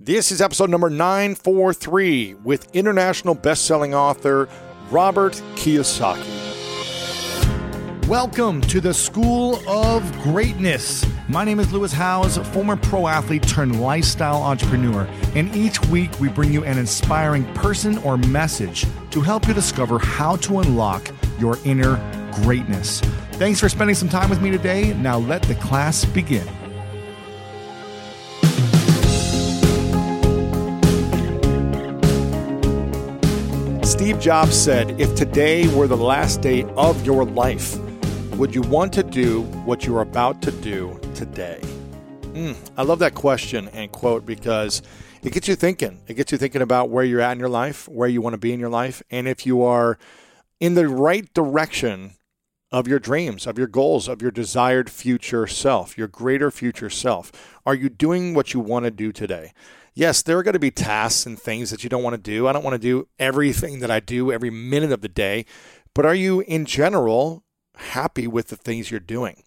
This is episode number 943 with international best-selling author Robert Kiyosaki. Welcome to the School of Greatness. My name is Lewis Howes, former pro athlete turned lifestyle entrepreneur, and each week we bring you an inspiring person or message to help you discover how to unlock your inner greatness. Thanks for spending some time with me today. Now let the class begin. Steve Jobs said, if today were the last day of your life, would you want to do what you're about to do today? I love that question and quote because it gets you thinking. It gets you thinking about where you're at in your life, where you want to be in your life, and if you are in the right direction of your dreams, of your goals, of your desired future self, your greater future self. Are you doing what you want to do today? Yes, there are going to be tasks and things that you don't want to do. I don't want to do everything that I do every minute of the day. But are you, in general, happy with the things you're doing?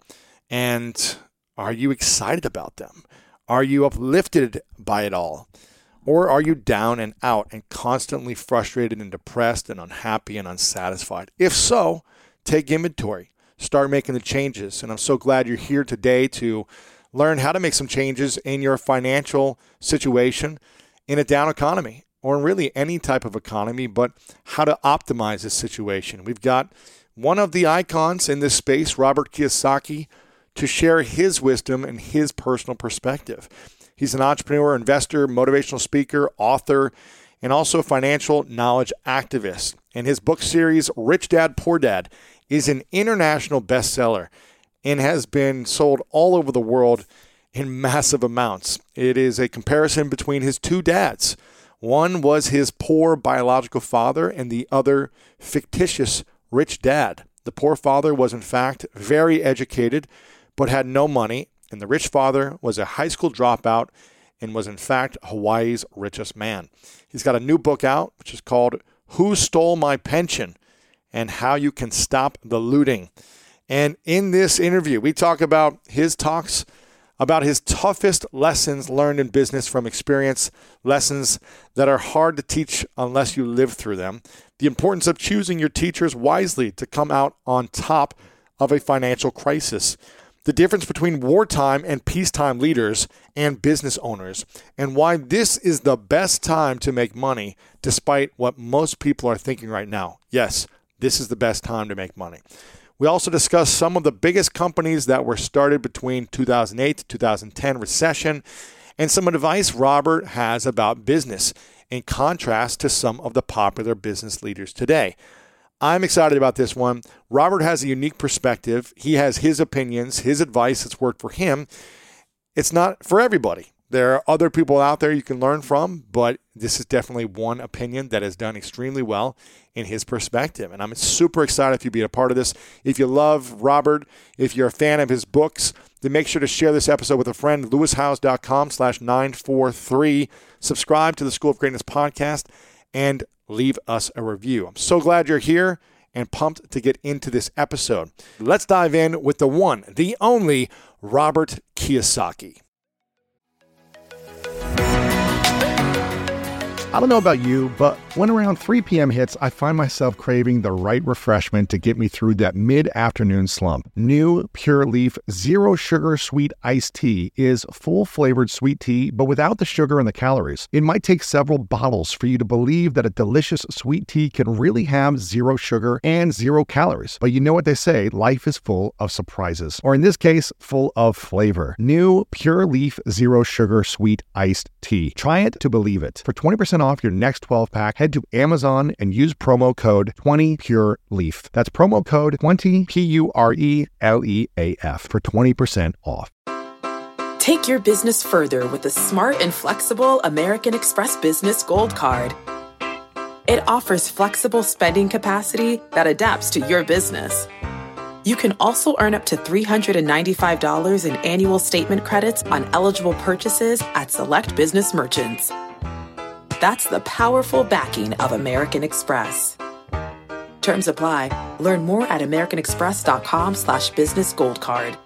And are you excited about them? Are you uplifted by it all? Or are you down and out and constantly frustrated and depressed and unhappy and unsatisfied? If so, take inventory. Start making the changes. And I'm so glad you're here today to learn how to make some changes in your financial situation in a down economy or really any type of economy, but how to optimize this situation. We've got one of the icons in this space, Robert Kiyosaki, to share his wisdom and his personal perspective. He's an entrepreneur, investor, motivational speaker, author, and also financial knowledge activist. And his book series, Rich Dad, Poor Dad, is an international bestseller and has been sold all over the world in massive amounts. It is a comparison between his two dads. One was his poor biological father and the other fictitious rich dad. The poor father was in fact very educated but had no money, and the rich father was a high school dropout and was in fact Hawaii's richest man. He's got a new book out which is called Who Stole My Pension and How You Can Stop the Looting. And in this interview, we talk about his talks about his toughest lessons learned in business from experience, lessons that are hard to teach unless you live through them, the importance of choosing your teachers wisely to come out on top of a financial crisis, the difference between wartime and peacetime leaders and business owners, and why this is the best time to make money despite what most people are thinking right now. Yes, this is the best time to make money. We also discuss some of the biggest companies that were started between 2008 to 2010 recession and some advice Robert has about business in contrast to some of the popular business leaders today. I'm excited about this one. Robert has a unique perspective. He has his opinions, his advice that's worked for him. It's not for everybody. There are other people out there you can learn from, but this is definitely one opinion that has done extremely well in his perspective. And I'm super excited if you be a part of this. If you love Robert, if you're a fan of his books, then make sure to share this episode with a friend, lewishowes.com/943. Subscribe to the School of Greatness podcast and leave us a review. I'm so glad you're here and pumped to get into this episode. Let's dive in with the one, the only Robert Kiyosaki. I don't know about you, but when around 3 p.m. hits, I find myself craving the right refreshment to get me through that mid-afternoon slump. New Pure Leaf Zero Sugar Sweet Iced Tea is full-flavored sweet tea, but without the sugar and the calories. It might take several bottles for you to believe that a delicious sweet tea can really have zero sugar and 0 calories. But you know what they say, life is full of surprises. Or in this case, full of flavor. New Pure Leaf Zero Sugar Sweet Iced Tea. Try it to believe it. For 20% off your next 12-pack, head to Amazon and use promo code 20PureLeaf. That's promo code 20 PURELEAF for 20% off. Take your business further with the smart and flexible American Express Business Gold Card. It offers flexible spending capacity that adapts to your business. You can also earn up to $395 in annual statement credits on eligible purchases at select business merchants. That's the powerful backing of American Express. Terms apply. Learn more at americanexpress.com/businessgoldcard.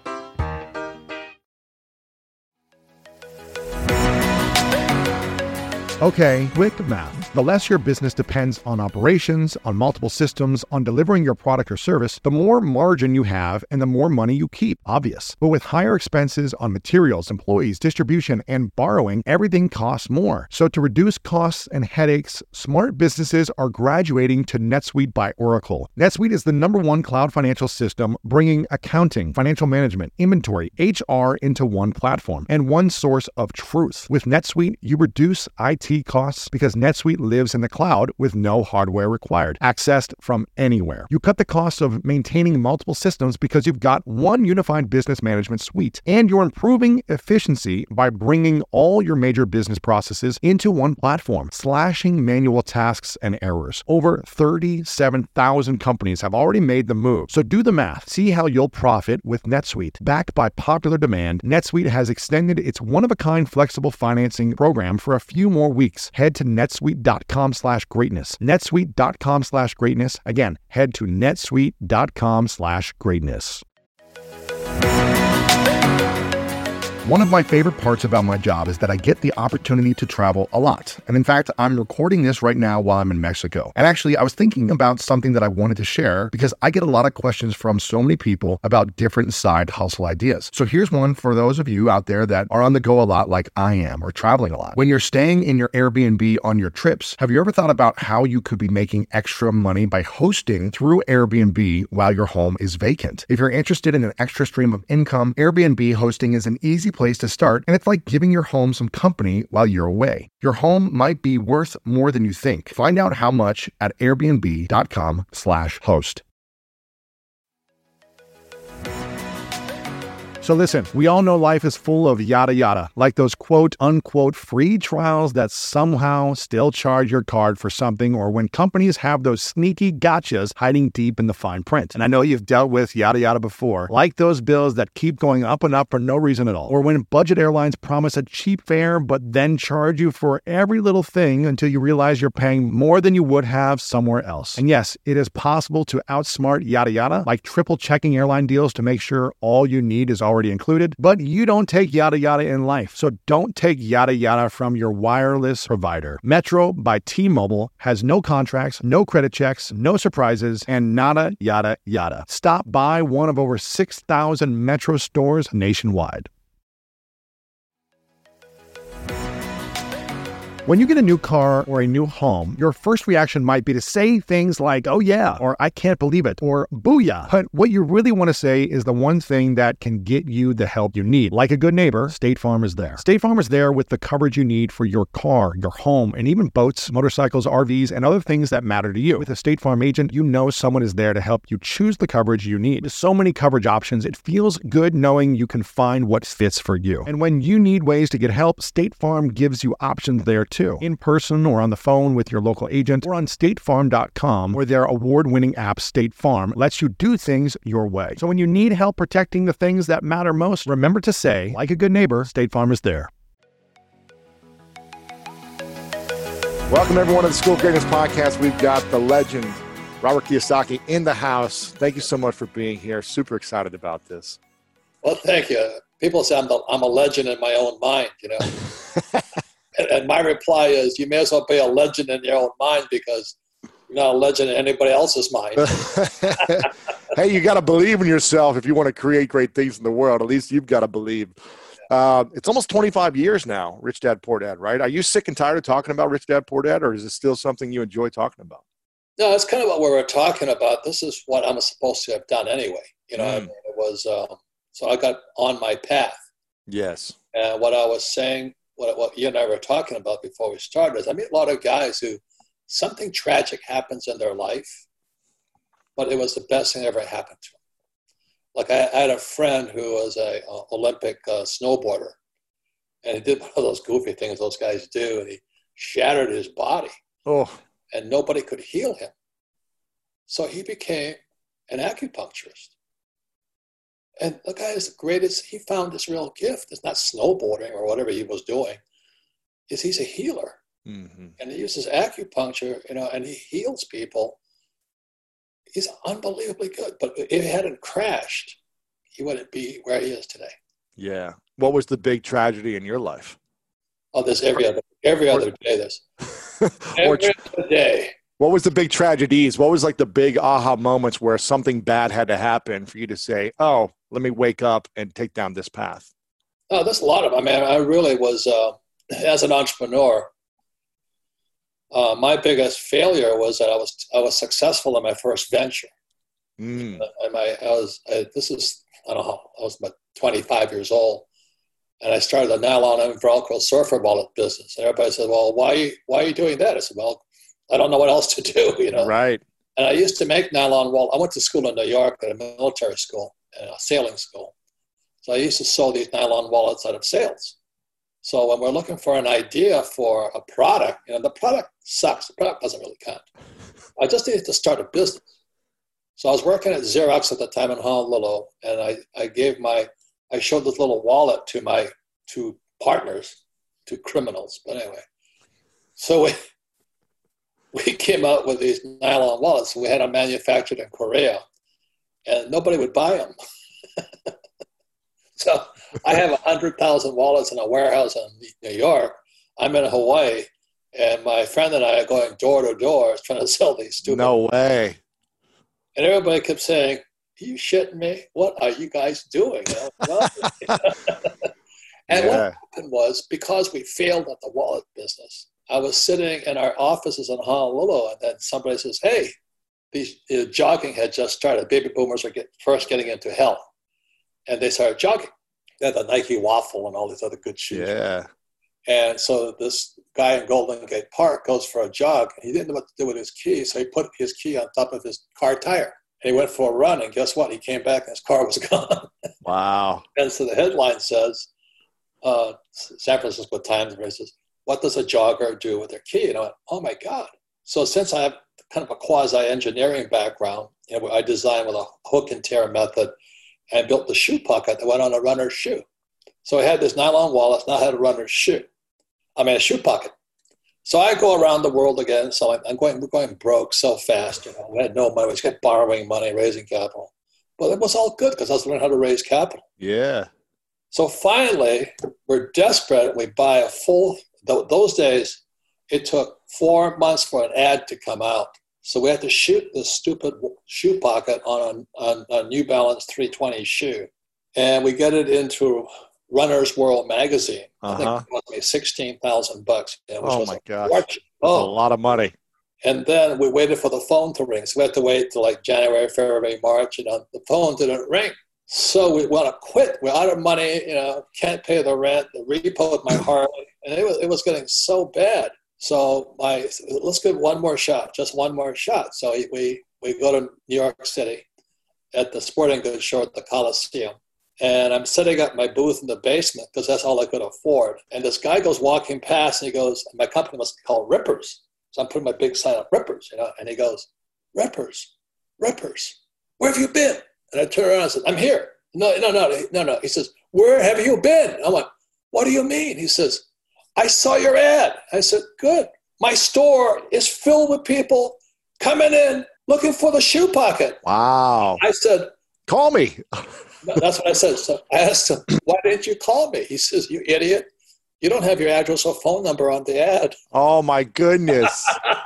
Okay, quick math. The less your business depends on operations, on multiple systems, on delivering your product or service, the more margin you have and the more money you keep. Obvious. But with higher expenses on materials, employees, distribution, and borrowing, everything costs more. So to reduce costs and headaches, smart businesses are graduating to NetSuite by Oracle. NetSuite is the #1 cloud financial system, bringing accounting, financial management, inventory, HR into one platform and one source of truth. With NetSuite, you reduce IT costs because NetSuite lives in the cloud with no hardware required, accessed from anywhere. You cut the cost of maintaining multiple systems because you've got one unified business management suite, and you're improving efficiency by bringing all your major business processes into one platform, slashing manual tasks and errors. Over 37,000 companies have already made the move. So do the math. See how you'll profit with NetSuite. Backed by popular demand, NetSuite has extended its one-of-a-kind flexible financing program for a few more weeks. Head to netsuite.com/greatness. netsuite.com/greatness. Again, head to netsuite.com/greatness. One of my favorite parts about my job is that I get the opportunity to travel a lot. And in fact, I'm recording this right now while I'm in Mexico. And actually, I was thinking about something that I wanted to share because I get a lot of questions from so many people about different side hustle ideas. So here's one for those of you out there that are on the go a lot like I am, or traveling a lot. When you're staying in your Airbnb on your trips, have you ever thought about how you could be making extra money by hosting through Airbnb while your home is vacant? If you're interested in an extra stream of income, Airbnb hosting is an easy place to start, and it's like giving your home some company while you're away. Your home might be worth more than you think. Find out how much at airbnb.com/host. So listen, we all know life is full of yada yada, like those quote unquote free trials that somehow still charge your card for something, or when companies have those sneaky gotchas hiding deep in the fine print. And I know you've dealt with yada yada before, like those bills that keep going up and up for no reason at all, or when budget airlines promise a cheap fare but then charge you for every little thing until you realize you're paying more than you would have somewhere else. And yes, it is possible to outsmart yada yada, like triple checking airline deals to make sure all you need is already included, but you don't take yada yada in life. So don't take yada yada from your wireless provider. Metro by T-Mobile has no contracts, no credit checks, no surprises, and nada yada yada. Stop by one of over 6,000 Metro stores nationwide. When you get a new car or a new home, your first reaction might be to say things like, "Oh yeah," or "I can't believe it," or "Booyah." But what you really want to say is the one thing that can get you the help you need. Like a good neighbor, State Farm is there. State Farm is there with the coverage you need for your car, your home, and even boats, motorcycles, RVs, and other things that matter to you. With a State Farm agent, you know someone is there to help you choose the coverage you need. With so many coverage options, it feels good knowing you can find what fits for you. And when you need ways to get help, State Farm gives you options there too. In person or on the phone with your local agent, or on statefarm.com, where their award-winning app State Farm lets you do things your way. So when you need help protecting the things that matter most, remember to say, like a good neighbor, State Farm is there. Welcome everyone to the School of Greatness podcast. We've got the legend, Robert Kiyosaki, in the house. Thank you so much for being here. Super excited about this. Well, thank you. People say I'm a legend in my own mind, you know. And my reply is, you may as well be a legend in your own mind, because you're not a legend in anybody else's mind. Hey, you got to believe in yourself if you want to create great things in the world. At least you've got to believe. It's almost 25 years now, Rich Dad, Poor Dad, right? Are you sick and tired of talking about Rich Dad, Poor Dad, or is it still something you enjoy talking about? No, it's kind of what we were talking about. This is what I'm supposed to have done anyway. You know, I mean, it was, so I got on my path. Yes. And what I was saying, what you and I were talking about before we started, is I meet a lot of guys who something tragic happens in their life, but it was the best thing that ever happened to them. Like I had a friend who was a Olympic snowboarder, and he did one of those goofy things those guys do, and he shattered his body. Oh. And nobody could heal him. So he became an acupuncturist. And the guy is the greatest. He found this real gift. It's not snowboarding or whatever he was doing. He's a healer. Mm-hmm. And he uses acupuncture, you know, and he heals people. He's unbelievably good. But if he hadn't crashed, he wouldn't be where he is today. Yeah. What was the big tragedy in your life? Oh, there's every other Every other day, there's every other day. What was the big tragedies? What was like the big aha moments where something bad had to happen for you to say, oh, let me wake up and take down this path? Oh, there's a lot of, I mean, I really was, as an entrepreneur, my biggest failure was that I was successful in my first venture. Mm. I was about 25 years old, and I started a nylon and Velcro surfer wallet business. And everybody said, well, why are you doing that? I said, well, I don't know what else to do, you know. Right. And I used to make nylon wallet. I went to school in New York at a military school, a sailing school. So I used to sew these nylon wallets out of sails. So when we're looking for an idea for a product, you know, the product sucks. The product doesn't really count. I just needed to start a business. So I was working at Xerox at the time in Honolulu, and I showed this little wallet to my two partners, two criminals. But anyway, so we came out with these nylon wallets. We had them manufactured in Korea, and nobody would buy them. So I have 100,000 wallets in a warehouse in New York. I'm in Hawaii, and my friend and I are going door to door trying to sell these stupid. No way. And everybody kept saying, are you shitting me? What are you guys doing? You know, and what happened was, because we failed at the wallet business, I was sitting in our offices in Honolulu, and then somebody says, hey, jogging had just started. Baby boomers are first getting into health. And they started jogging. They had the Nike Waffle and all these other good shoes. Yeah. And so this guy in Golden Gate Park goes for a jog, and he didn't know what to do with his key, so he put his key on top of his car tire. And he went for a run, and guess what? He came back, and his car was gone. Wow. And so the headline says, San Francisco Times says, what does a jogger do with their key? And I went, oh, my God. So since I have kind of a quasi-engineering background, you know, I designed with a hook and tear method and built the shoe pocket that went on a runner's shoe. So I had this nylon wallet, now I had a runner's shoe. I mean, a shoe pocket. So I go around the world again. So we're going broke so fast. You know, we had no money. We just kept borrowing money, raising capital. But it was all good because I was learning how to raise capital. Yeah. So finally, we're desperate. We buy those days, it took 4 months for an ad to come out. So we had to shoot this stupid shoe pocket on a New Balance 320 shoe. And we get it into Runner's World magazine. I think it cost me $16,000. Oh, my gosh. Oh, a lot of money. And then we waited for the phone to ring. So we had to wait till like January, February, March. You know, the phone didn't ring. So we want to quit. We're out of money, you know, can't pay the rent. The repoed my Harley. And it was getting so bad. So let's give one more shot, just one more shot. So we go to New York City at the sporting goods show at the Coliseum. And I'm setting up my booth in the basement because that's all I could afford. And this guy goes walking past, and he goes, my company was called Rippers. So I'm putting my big sign up, Rippers, you know. And he goes, Rippers, where have you been? And I turn around and said, I'm here. No. He says, where have you been? I went, what do you mean? He says, I saw your ad. I said, good. My store is filled with people coming in looking for the shoe pocket. Wow. I said, call me. That's what I said. So I asked him, why didn't you call me? He says, you idiot. You don't have your address or phone number on the ad. Oh, my goodness.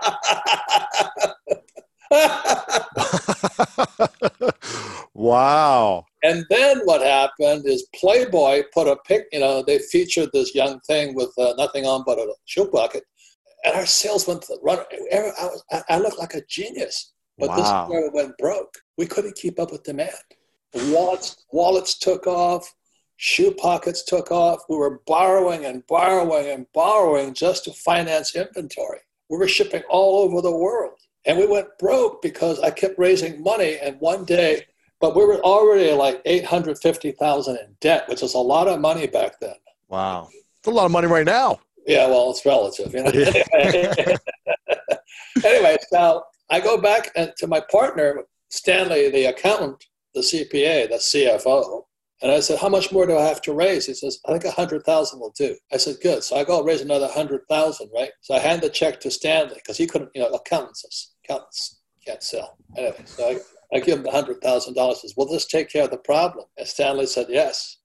Wow. And then what happened is Playboy put a pic, you know, they featured this young thing with nothing on but a shoe bucket. And our sales went to run. I looked like a genius. But This is where we went broke. We couldn't keep up with demand. Wallets took off. Shoe pockets took off. We were borrowing and borrowing and borrowing just to finance inventory. We were shipping all over the world. And we went broke because I kept raising money. And one day, but we were already like $850,000 in debt, which was a lot of money back then. Wow. It's a lot of money right now. Yeah, well, it's relative. You know? Anyway, so I go back to my partner, Stanley, the accountant, the CPA, the CFO. And I said, how much more do I have to raise? He says, I think 100,000 will do. I said, good. So I go raise another 100,000, right? So I hand the check to Stanley because he couldn't, you know, accountants can't sell. Anyway, so I give him the $100,000. Says, will this take care of the problem? And Stanley said, yes.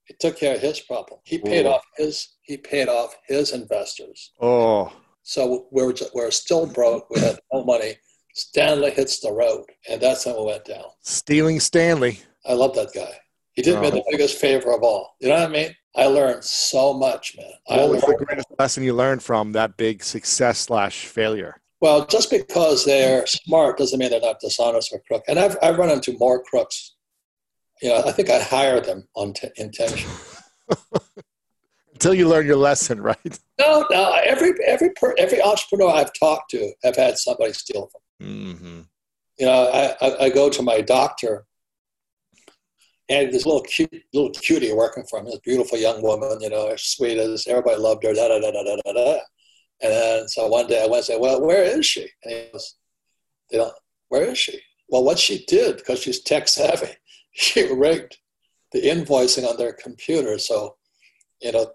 He took care of his problem. He paid off his investors. Oh. So we're still broke. We had no money. Stanley hits the road, and that's when we went down. Stealing Stanley. I love that guy. He did me the biggest favor of all. You know what I mean? I learned so much, man. What was the greatest lesson you learned from that big success/failure? Well, just because they're smart doesn't mean they're not dishonest or crook. And I've run into more crooks. You know, I think I hire them on intention. Until you learn your lesson, right? No. Every entrepreneur I've talked to have had somebody steal from. Mm-hmm. You know, I go to my doctor, and this little cutie working for him, this beautiful young woman, you know, as sweet as everybody loved her, da da da da da da da. And then so one day I went and said, "Well, where is she?" And he goes, "Where is she?" Well, what she did, because she's tech savvy, she rigged the invoicing on their computer. So, you know,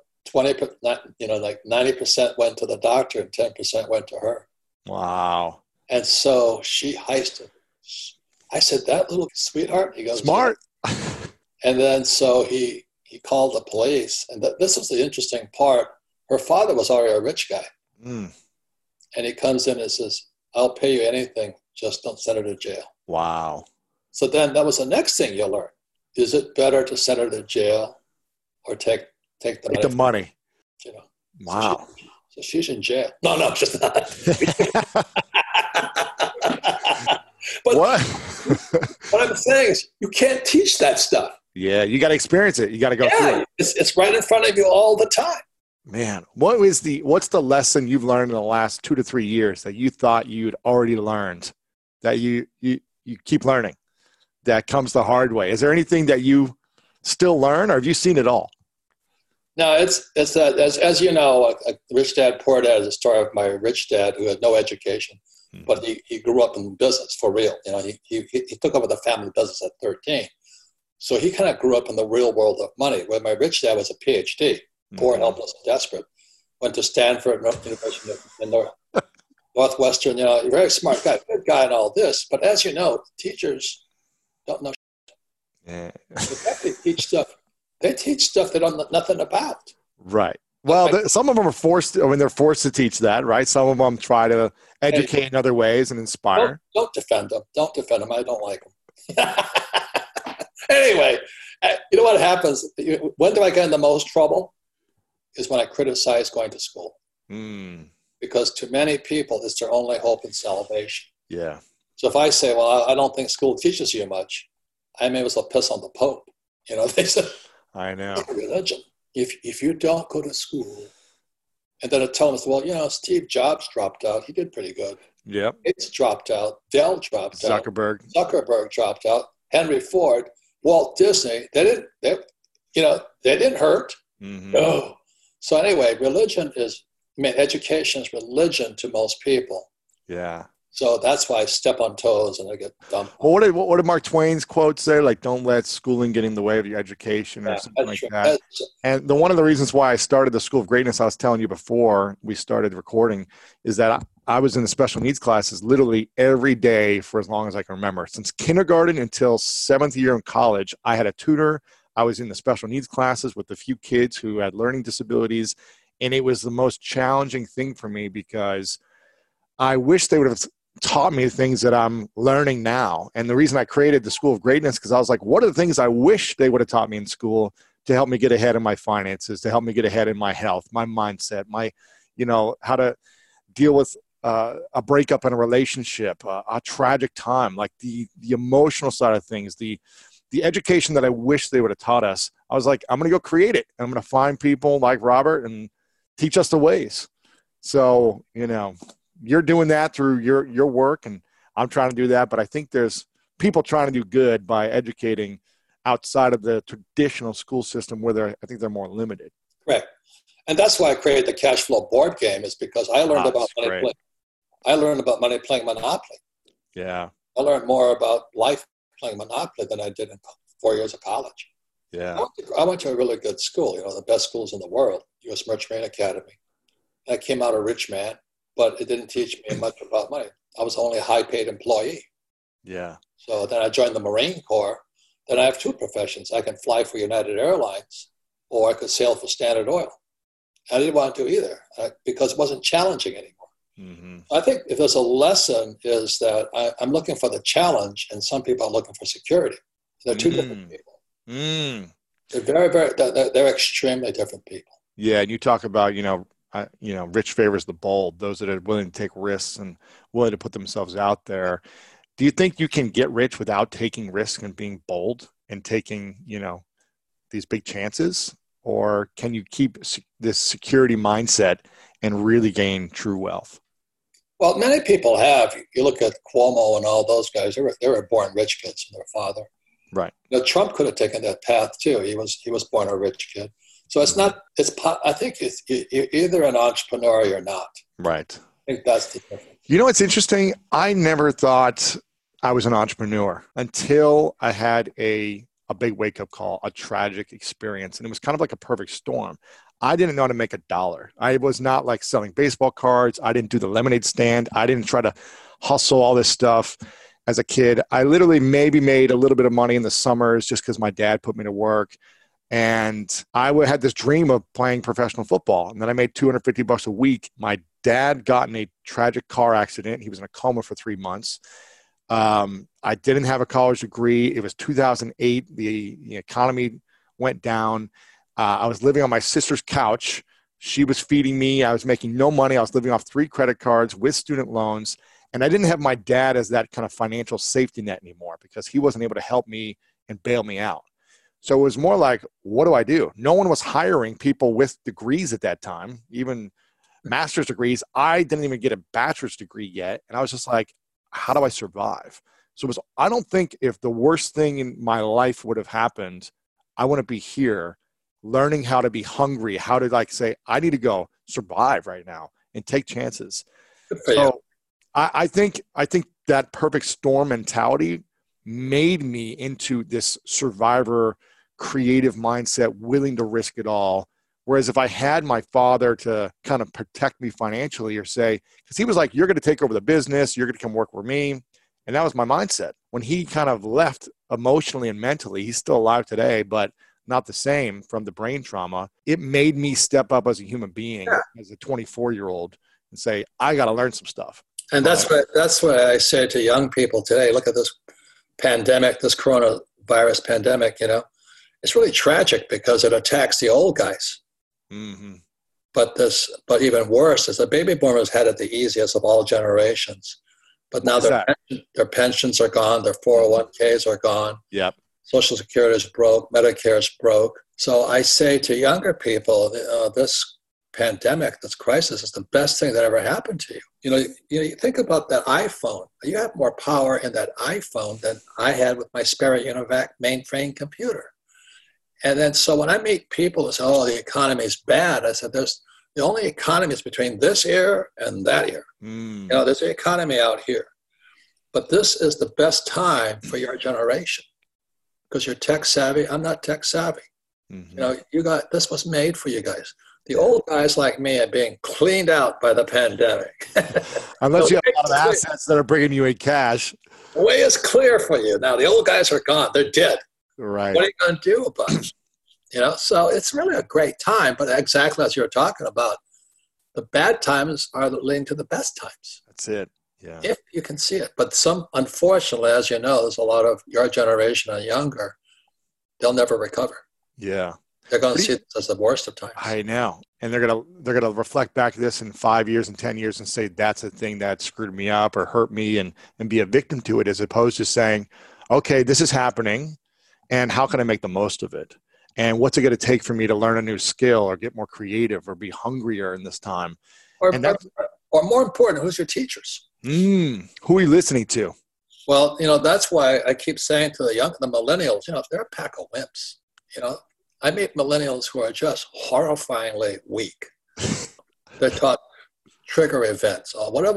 90% went to the doctor and 10% went to her. Wow. And so she heisted. I said, "That little sweetheart?" He goes, "Smart." And then so he called the police. And this was the interesting part. Her father was already a rich guy. Mm. And he comes in and says, "I'll pay you anything. Just don't send her to jail." Wow. So then that was the next thing you learn. Is it better to send her to jail or take the money? You know. Wow. So she's in jail. No, just not. But what? What I'm saying is you can't teach that stuff. Yeah, you got to experience it. You got to go through it. It's right in front of you all the time. Man, what's the lesson you've learned in the last 2 to 3 years that you thought you'd already learned, that you keep learning, that comes the hard way? Is there anything that you still learn, or have you seen it all? No, it's that, as you know, Rich Dad, Poor Dad is a story of my rich dad who had no education, but he grew up in business for real. You know, he took over the family business at 13. So he kind of grew up in the real world of money, where my rich dad was a PhD, poor, helpless, and desperate. Went to Stanford University in Northwestern, you know, very smart guy, good guy and all this. But as you know, teachers don't know shit. Yeah. They teach stuff they don't know nothing about. Right. Well, some of them are forced. I mean, they're forced to teach that, right? Some of them try to educate in other ways and inspire. Don't defend them. Don't defend them. I don't like them. Anyway, you know what happens? When do I get in the most trouble? Is when I criticize going to school. Because to many people, it's their only hope and salvation. Yeah. So if I say, well, I don't think school teaches you much, I may as well piss on the Pope. You know, they said, I know. Religion. If you don't go to school, and then it tells us, well, you know, Steve Jobs dropped out. He did pretty good. Yep. Gates dropped out. Dell dropped out. Zuckerberg dropped out. Henry Ford, Walt Disney. They didn't hurt. Mm-hmm. No. So anyway, education is religion to most people. Yeah. So that's why I step on toes and I get dumped. Well, what did Mark Twain's quote say? Like, don't let schooling get in the way of your education or something like that. And one of the reasons why I started the School of Greatness, I was telling you before we started recording, is that I was in the special needs classes literally every day for as long as I can remember. Since kindergarten until 7th year in college, I had a tutor. I was in the special needs classes with a few kids who had learning disabilities. And it was the most challenging thing for me because I wish they would have taught me things that I'm learning now. And the reason I created the School of Greatness, because I was like, what are the things I wish they would have taught me in school to help me get ahead in my finances, to help me get ahead in my health, my mindset, how to deal with a breakup in a relationship, a tragic time, like the emotional side of things, the education that I wish they would have taught us. I was like, I'm going to go create it. I'm going to find people like Robert and teach us the ways. So, you're doing that through your work, and I'm trying to do that. But I think there's people trying to do good by educating outside of the traditional school system where I think they're more limited. Correct. And that's why I created the cash flow board game, is because I learned about money playing. I learned about money playing Monopoly. Yeah. I learned more about life playing Monopoly than I did in 4 years of college. Yeah. I went to a really good school, the best schools in the world, U.S. Merchant Marine Academy. I came out a rich man, but it didn't teach me much about money. I was only a high-paid employee. Yeah. So then I joined the Marine Corps. Then I have two professions. I can fly for United Airlines, or I could sail for Standard Oil. I didn't want to do either because it wasn't challenging anymore. Mm-hmm. I think if there's a lesson is that I'm looking for the challenge, and some people are looking for security. They're two different people. They're they're extremely different people. Yeah, and you talk about rich favors the bold, those that are willing to take risks and willing to put themselves out there. Do you think you can get rich without taking risks and being bold and taking these big chances, or can you keep this security mindset and really gain true wealth? Well, many people have. You look at Cuomo and all those guys; they were born rich kids from their father. Right. Trump could have taken that path too. He was born a rich kid. So it's not. I think you're either an entrepreneur or you're not. Right. I think that's the difference. It's interesting. I never thought I was an entrepreneur until I had a big wake-up call, a tragic experience, and it was kind of like a perfect storm. I didn't know how to make $1. I was not like selling baseball cards. I didn't do the lemonade stand. I didn't try to hustle all this stuff as a kid. I literally maybe made a little bit of money in the summers just because my dad put me to work. And I had this dream of playing professional football. And then I made $250 a week. My dad got in a tragic car accident. He was in a coma for 3 months. I didn't have a college degree. It was 2008. The economy went down. I was living on my sister's couch. She was feeding me. I was making no money. I was living off 3 credit cards with student loans. And I didn't have my dad as that kind of financial safety net anymore because he wasn't able to help me and bail me out. So it was more like, what do I do? No one was hiring people with degrees at that time, even master's degrees. I didn't even get a bachelor's degree yet. And I was just like, how do I survive? So I don't think if the worst thing in my life would have happened, I wouldn't be here learning how to be hungry, how to say, I need to go survive right now and take chances. So I think that perfect storm mentality made me into this survivor creative mindset, willing to risk it all. Whereas if I had my father to kind of protect me financially or say, because he was like, you're going to take over the business, you're going to come work for me. And that was my mindset. When he kind of left emotionally and mentally, he's still alive today, but not the same from the brain trauma. It made me step up as a human being, as a 24-year-old, and say, I got to learn some stuff. And that's what I say to young people today. Look at this pandemic, this coronavirus pandemic, it's really tragic because it attacks the old guys. Mm-hmm. But even worse is the baby boomers had it the easiest of all generations. But now their pensions are gone, their 401ks are gone. Yep. Social Security is broke, Medicare is broke. So I say to younger people, this pandemic, this crisis is the best thing that ever happened to you. You think about that iPhone. You have more power in that iPhone than I had with my Sperry Univac mainframe computer. And then so when I meet people who say, oh, the economy is bad, I said, the only economy is between this ear and that ear. There's an economy out here. But this is the best time for your generation because you're tech savvy. I'm not tech savvy. Mm-hmm. This was made for you guys. The old guys like me are being cleaned out by the pandemic. Unless you have a lot of assets that are bringing you in cash. The way is clear for you. Now, the old guys are gone. They're dead. Right. What are you going to do about it? So it's really a great time. But exactly as you were talking about, the bad times are leading to the best times. That's it. Yeah. If you can see it. But unfortunately, as you know, there's a lot of your generation and younger, they'll never recover. Yeah. They're going to see it as the worst of times. I know. And they're going to reflect back to this in 5 years and 10 years and say, that's the thing that screwed me up or hurt me and be a victim to it, as opposed to saying, okay, this is happening and how can I make the most of it? And what's it going to take for me to learn a new skill or get more creative or be hungrier in this time? Or more important, who's your teachers? Who are you listening to? Well, that's why I keep saying to the millennials, they're a pack of wimps. I meet millennials who are just horrifyingly weak. They're taught trigger events or whatever,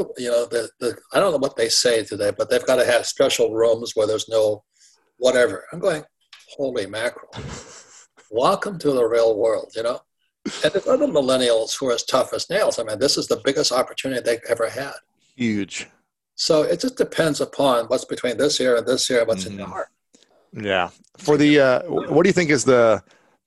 I don't know what they say today, but they've got to have special rooms where there's no whatever. I'm going, holy mackerel. Welcome to the real world, And there's other millennials who are as tough as nails. I mean, this is the biggest opportunity they've ever had. Huge. So it just depends upon what's between this year and this year, what's in your heart. Yeah. For the, what do you think is the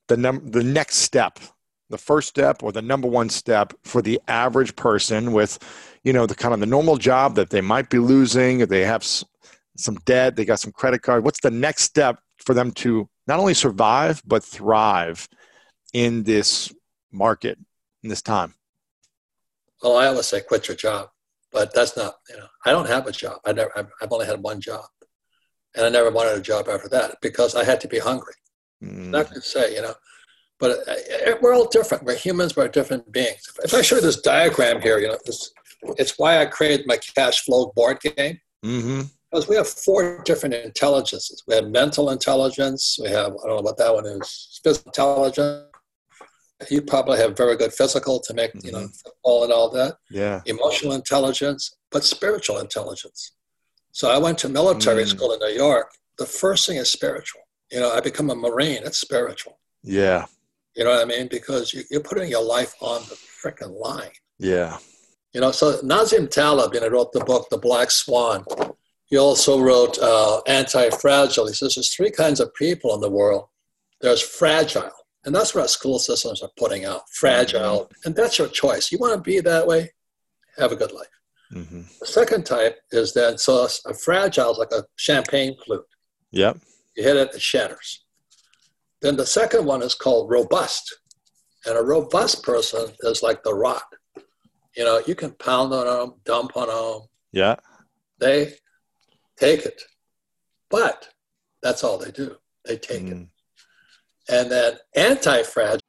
the next step, the first step or the number one step for the average person with, the kind of the normal job that they might be losing, if they have some debt, they got some credit card. What's the next step for them to not only survive, but thrive in this market, in this time? Well, I always say quit your job, but that's not, I don't have a job. I've only had one job, and I never wanted a job after that because I had to be hungry. I could say, but we're all different. We're humans, we're different beings. If I show you this diagram here, it's why I created my cash flow board game. Mm-hmm. Because we have 4 different intelligences. We have mental intelligence. We have, I don't know what that one is, physical intelligence. You probably have very good physical to make, football and all that. Yeah. Emotional intelligence, but spiritual intelligence. So I went to military school in New York. The first thing is spiritual. I become a Marine. It's spiritual. Yeah. You know what I mean? Because you're putting your life on the frickin' line. Yeah. So Nassim Taleb, wrote the book, The Black Swan. He also wrote Anti-Fragile. He says there's 3 kinds of people in the world. There's fragile, and that's what our school systems are putting out, fragile, and that's your choice. You want to be that way? Have a good life. Mm-hmm. The second type is that, so a fragile is like a champagne flute. Yep. You hit it shatters. Then the second one is called robust, and a robust person is like the rock. You can pound on them, dump on them. Yeah. They take it. But that's all they do. They take it. And then anti-fragile.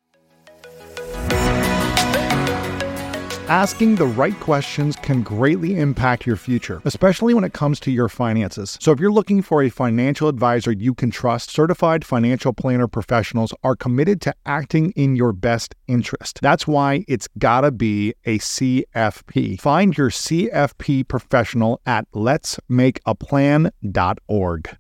Asking the right questions can greatly impact your future, especially when it comes to your finances. So if you're looking for a financial advisor you can trust, certified financial planner professionals are committed to acting in your best interest. That's why it's gotta be a CFP. Find your CFP professional at letsmakeaplan.org.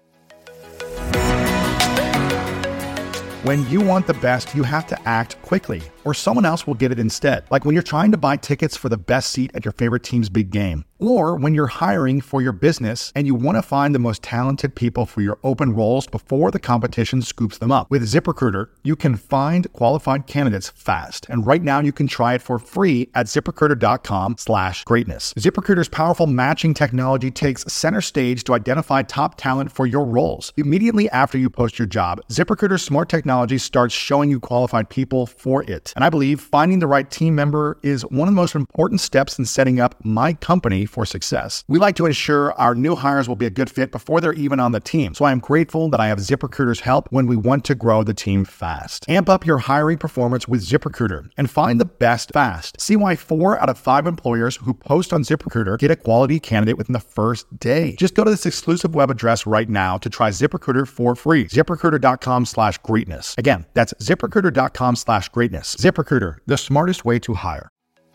When you want the best, you have to act quickly, or someone else will get it instead. Like when you're trying to buy tickets for the best seat at your favorite team's big game. Or when you're hiring for your business and you want to find the most talented people for your open roles before the competition scoops them up. With ZipRecruiter, you can find qualified candidates fast. And right now you can try it for free at ZipRecruiter.com/greatness. ZipRecruiter's powerful matching technology takes center stage to identify top talent for your roles. Immediately after you post your job, ZipRecruiter's smart technology starts showing you qualified people for it. And I believe finding the right team member is one of the most important steps in setting up my company for success. We like to ensure our new hires will be a good fit before they're even on the team. So I am grateful that I have ZipRecruiter's help when we want to grow the team fast. Amp up your hiring performance with ZipRecruiter and find the best fast. See why 4 out of 5 employers who post on ZipRecruiter get a quality candidate within the first day. Just go to this exclusive web address right now to try ZipRecruiter for free. ZipRecruiter.com/greatness. Again, that's ZipRecruiter.com/greatness. ZipRecruiter, the smartest way to hire.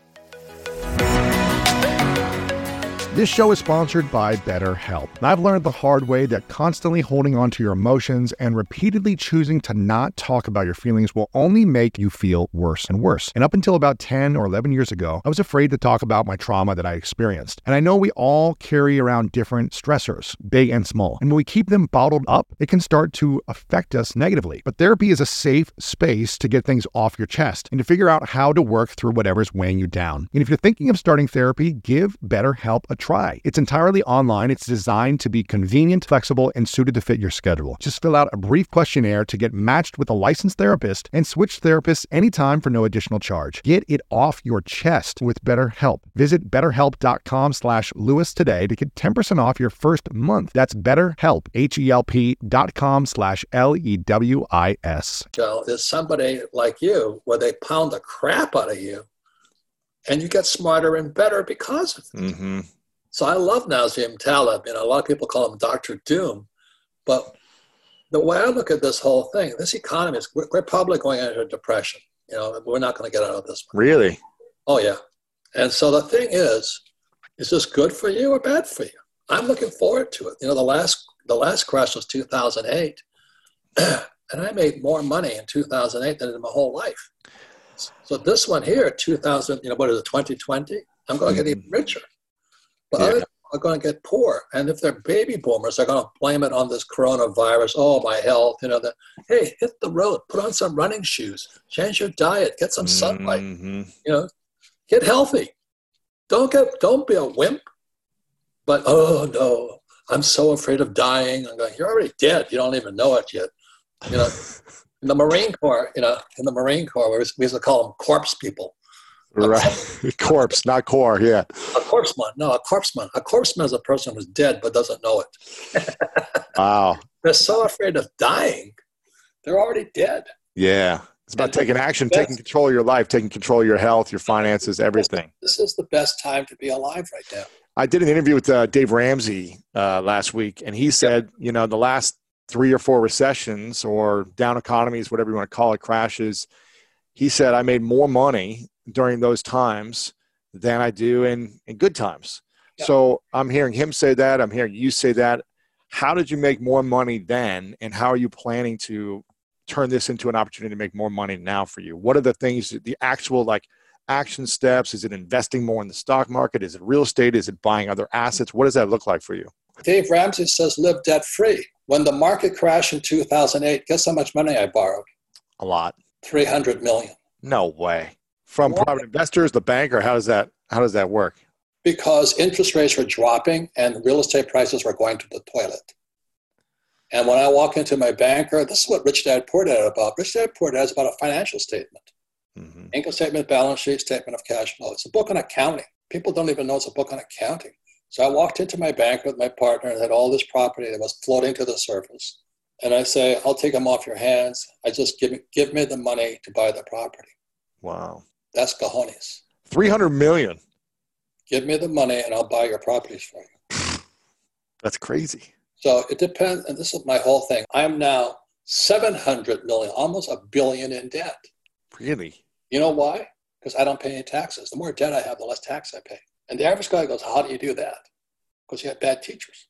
This show is sponsored by BetterHelp. And I've learned the hard way that constantly holding on to your emotions and repeatedly choosing to not talk about your feelings will only make you feel worse and worse. And up until about 10 or 11 years ago, I was afraid to talk about my trauma that I experienced. And I know we all carry around different stressors, big and small. And when we keep them bottled up, it can start to affect us negatively. But therapy is a safe space to get things off your chest and to figure out how to work through whatever's weighing you down. And if you're thinking of starting therapy, give BetterHelp a try. It's entirely online. It's designed to be convenient, flexible, and suited to fit your schedule. Just fill out a brief questionnaire to get matched with a licensed therapist and switch therapists anytime for no additional charge. Get it off your chest with BetterHelp. Visit BetterHelp.com/Lewis today to get 10% off your first month. That's BetterHelp, HELP.com/LEWIS. Is somebody like you where they pound the crap out of you and you get smarter and better because of it. Mm-hmm. So I love Nassim Taleb. A lot of people call him Dr. Doom. But the way I look at this whole thing, this economy, we're probably going into a depression. We're not going to get out of this one. Really? Oh, yeah. And so the thing is this good for you or bad for you? I'm looking forward to it. The last crash was 2008. And I made more money in 2008 than in my whole life. So this one here, 2020, I'm going to get even richer. But are going to get poor. And if they're baby boomers, they're going to blame it on this coronavirus. Oh, my health, hey, hit the road, put on some running shoes, change your diet, get some sunlight, get healthy. Don't be a wimp. But, oh, no, I'm so afraid of dying. I'm going, you're already dead. You don't even know it yet. In the Marine Corps, we used to call them corpse people. Right. Corpse, not core. Yeah. A corpseman. No, a corpseman. A corpseman is a person who's dead but doesn't know it. Wow. They're so afraid of dying. They're already dead. Yeah. It's about taking action, taking control of your life, taking control of your health, your finances, everything. This is the best time to be alive right now. I did an interview with Dave Ramsey last week, and he said, the last 3 or 4 recessions or down economies, whatever you want to call it, crashes, he said, I made more money during those times than I do in good times. Yeah. So I'm hearing him say that. I'm hearing you say that. How did you make more money then? And how are you planning to turn this into an opportunity to make more money now for you? What are the things, the actual action steps? Is it investing more in the stock market? Is it real estate? Is it buying other assets? What does that look like for you? Dave Ramsey says live debt free. When the market crashed in 2008, guess how much money I borrowed? A lot. $300 million. No way. From private investors, the bank, or how does that work? Because interest rates were dropping and real estate prices were going to the toilet. And when I walk into my banker, this is what Rich Dad Poor Dad about. Rich Dad Poor Dad is about a financial statement. Mm-hmm. Income statement, balance sheet, statement of cash flow. It's a book on accounting. People don't even know it's a book on accounting. So I walked into my bank with my partner and had all this property that was floating to the surface. And I say, I'll take them off your hands. I just give me the money to buy the property. Wow. That's cojones. $300 million. Give me the money and I'll buy your properties for you. That's crazy. So it depends. And this is my whole thing. I'm now $700 million, almost $1 billion in debt. Really? You know why? Because I don't pay any taxes. The more debt I have, the less tax I pay. And the average guy goes, how do you do that? Because you have bad teachers.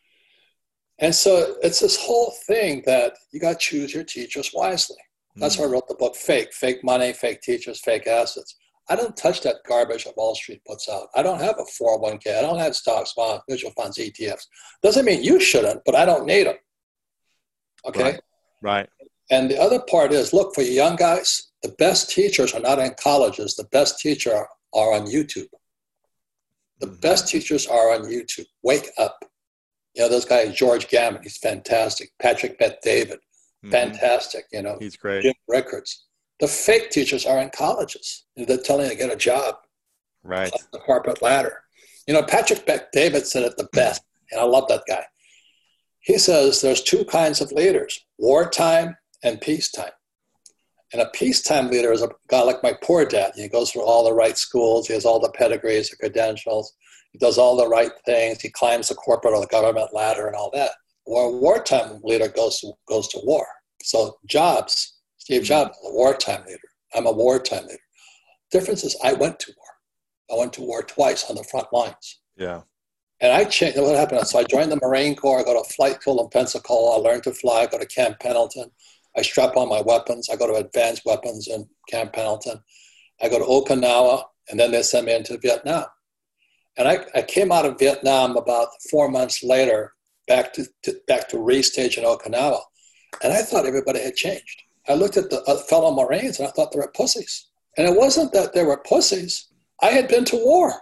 And so it's this whole thing that you got to choose your teachers wisely. That's why I wrote the book, Fake money, fake teachers, fake assets. I don't touch that garbage that Wall Street puts out. I don't have a 401k. I don't have stocks, bonds, mutual funds, ETFs. Doesn't mean you shouldn't, but I don't need them. Okay? Right. And the other part is, look, for you young guys, the best teachers are not in colleges. The best teachers are on YouTube. The best teachers are on YouTube. Wake up. This guy, George Gammon, he's fantastic. Patrick Bet-David, fantastic. He's great. Jim Rickards. The fake teachers are in colleges. They're telling you to get a job. Right. The corporate ladder. Patrick Bet-David said it the best, and I love that guy. He says there's 2 kinds of leaders, wartime and peacetime. And a peacetime leader is a guy like my poor dad. He goes through all the right schools. He has all the pedigrees, the credentials. He does all the right things. He climbs the corporate or the government ladder and all that. Where a wartime leader goes to war. So Steve Jobs is a wartime leader. I'm a wartime leader. Difference is I went to war. I went to war twice on the front lines. Yeah. And I changed. What happened? So I joined the Marine Corps. I go to flight school in Pensacola. I learned to fly. I go to Camp Pendleton. I strap on my weapons. I go to advanced weapons in Camp Pendleton. I go to Okinawa, and then they send me into Vietnam. And I came out of Vietnam about 4 months later, back to restage in Okinawa. And I thought everybody had changed. I looked at the fellow Marines, and I thought they were pussies. And it wasn't that they were pussies. I had been to war.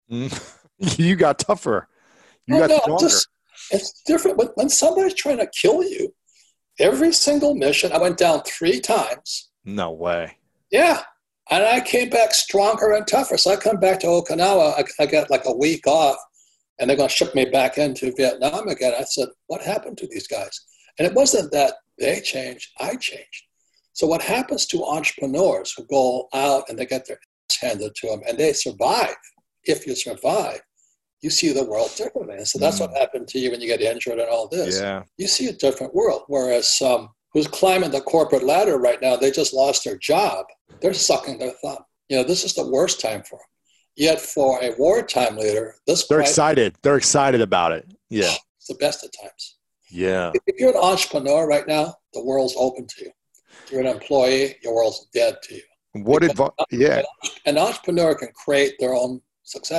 You got tougher. You got stronger. It's different. When somebody's trying to kill you, every single mission, I went down 3 times. No way. Yeah. And I came back stronger and tougher. So I come back to Okinawa. I got like a week off, and they're going to ship me back into Vietnam again. I said, what happened to these guys? And it wasn't that they changed. I changed. So what happens to entrepreneurs who go out and they get their ass handed to them and they survive? If you survive, you see the world differently. And so that's what happened to you when you get injured and all this. Yeah. You see a different world. Whereas some who's climbing the corporate ladder right now, they just lost their job. They're sucking their thumb. This is the worst time for them. Yet for a wartime leader, they're excited. They're excited about it. Yeah. It's the best of times. Yeah. If you're an entrepreneur right now, the world's open to you. If you're an employee, your world's dead to you. Yeah. An entrepreneur can create their own success.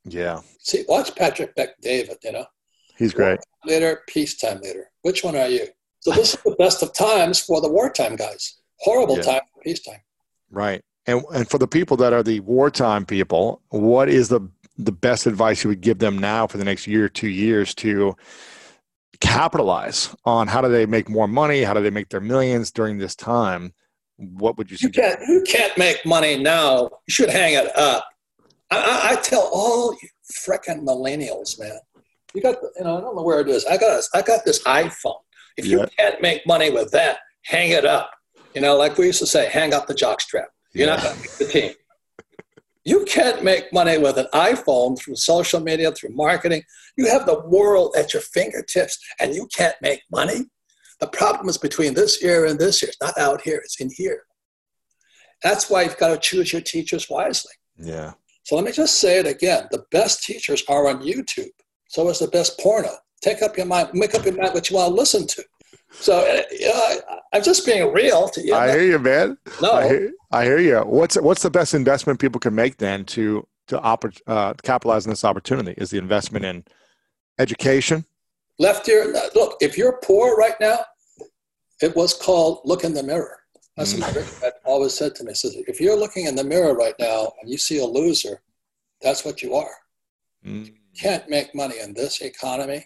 Yeah. See, watch Patrick Bet-David, He's great. Wartime leader, peacetime leader. Which one are you? So this is the best of times for the wartime guys. Horrible time for peacetime. Right. And for the people that are the wartime people, what is the best advice you would give them now for the next year or 2 years to capitalize on how do they make more money? How do they make their millions during this time? What would you suggest? You can't make money now. You should hang it up. I tell all you frickin' millennials, man. You got, I don't know where it is. I got this iPhone. If you can't make money with that, hang it up. Like we used to say, hang up the jockstrap. You're not going to make the team. You can't make money with an iPhone through social media, through marketing. You have the world at your fingertips, and you can't make money. The problem is between this ear and this ear. It's not out here. It's in here. That's why you've got to choose your teachers wisely. Yeah. So let me just say it again. The best teachers are on YouTube. So is the best porno. Make up your mind what you want to listen to. So I'm just being real to you. I hear you, man. No, I hear you. What's the best investment people can make then to capitalize on this opportunity? Is the investment in education? Left ear. Look, if you're poor right now, it was called look in the mirror. That's what my dad always said to me. He says, if you're looking in the mirror right now and you see a loser, that's what you are. You can't make money in this economy.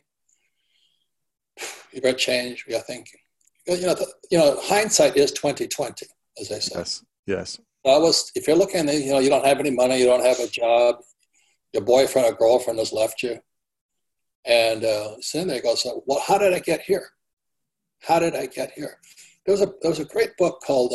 You better change your thinking. Hindsight is 20/20, as they say. Yes. If you're looking, you don't have any money, you don't have a job, your boyfriend or girlfriend has left you, and sitting there goes, well, how did I get here? How did I get here? There was a great book called,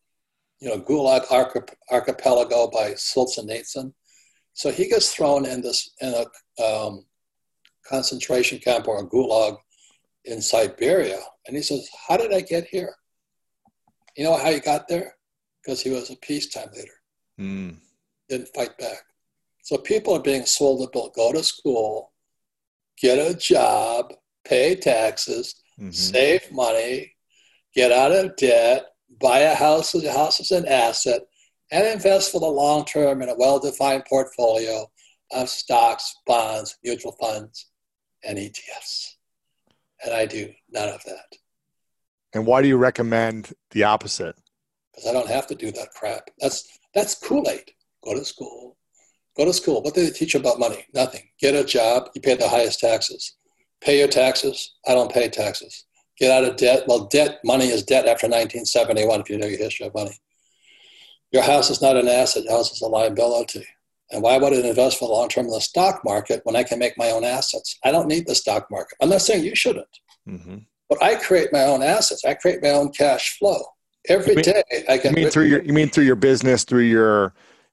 Gulag Archipelago by Solzhenitsyn. So he gets thrown in a concentration camp or a gulag in Siberia. And he says, how did I get here? You know how he got there? Because he was a peacetime leader. Didn't fight back. So people are being sold to go to school, get a job, pay taxes, save money, get out of debt, buy a house. The house is an asset, and invest for the long term in a well-defined portfolio of stocks, bonds, mutual funds, and ETFs. And I do none of that. And why do you recommend the opposite? Because I don't have to do that crap. That's Kool-Aid. Go to school. What do they teach you about money? Nothing. Get a job. You pay the highest taxes. Pay your taxes. I don't pay taxes. Get out of debt. Well, money is debt after 1971 if you know your history of money. Your house is not an asset. Your house is a liability. And why would I invest for the long term in the stock market when I can make my own assets? I don't need the stock market. I'm not saying you shouldn't. But I create my own assets. I create my own cash flow. Every day I get. You mean through your business, through your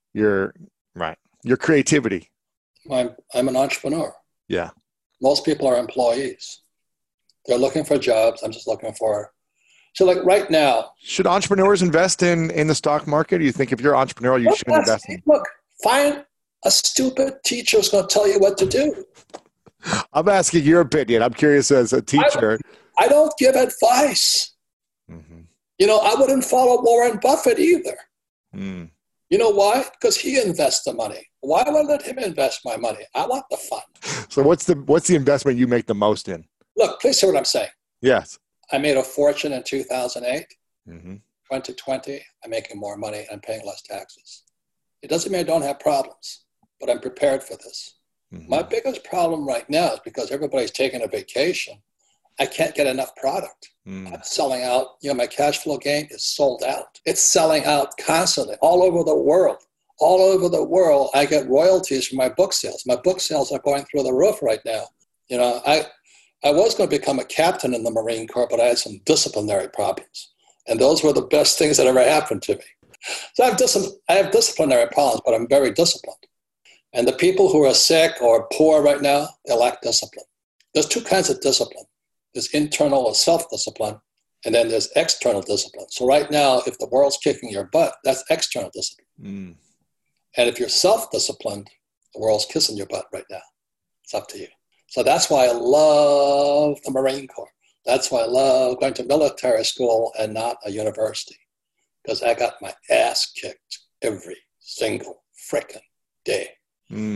creativity. I'm an entrepreneur. Yeah. Most people are employees. They're looking for jobs. I'm just looking for. So like right now. Should entrepreneurs invest in the stock market? Do you think if you're entrepreneurial, you should invest in? Look, find a stupid teacher who's going to tell you what to do. I'm asking your opinion. I'm curious as a teacher. I don't give advice. I wouldn't follow Warren Buffett either. You know why? Because he invests the money. Why would I let him invest my money? I want the fun. So what's the investment you make the most in? Look, please hear what I'm saying. Yes. I made a fortune in 2008. 2020, I'm making more money and I'm paying less taxes. It doesn't mean I don't have problems, but I'm prepared for this. My biggest problem right now is because everybody's taking a vacation, I can't get enough product. I'm selling out. My cash flow game is sold out. It's selling out constantly all over the world. All over the world, I get royalties from my book sales. My book sales are going through the roof right now. I was going to become a captain in the Marine Corps, but I had some disciplinary problems. And those were the best things that ever happened to me. So I have disciplinary problems, but I'm very disciplined. And the people who are sick or poor right now, they lack discipline. There's two kinds of discipline. There's internal or self-discipline, and then there's external discipline. So right now, if the world's kicking your butt, that's external discipline. And if you're self-disciplined, the world's kissing your butt right now. It's up to you. So that's why I love the Marine Corps. That's why I love going to military school and not a university, because I got my ass kicked every single frickin' day.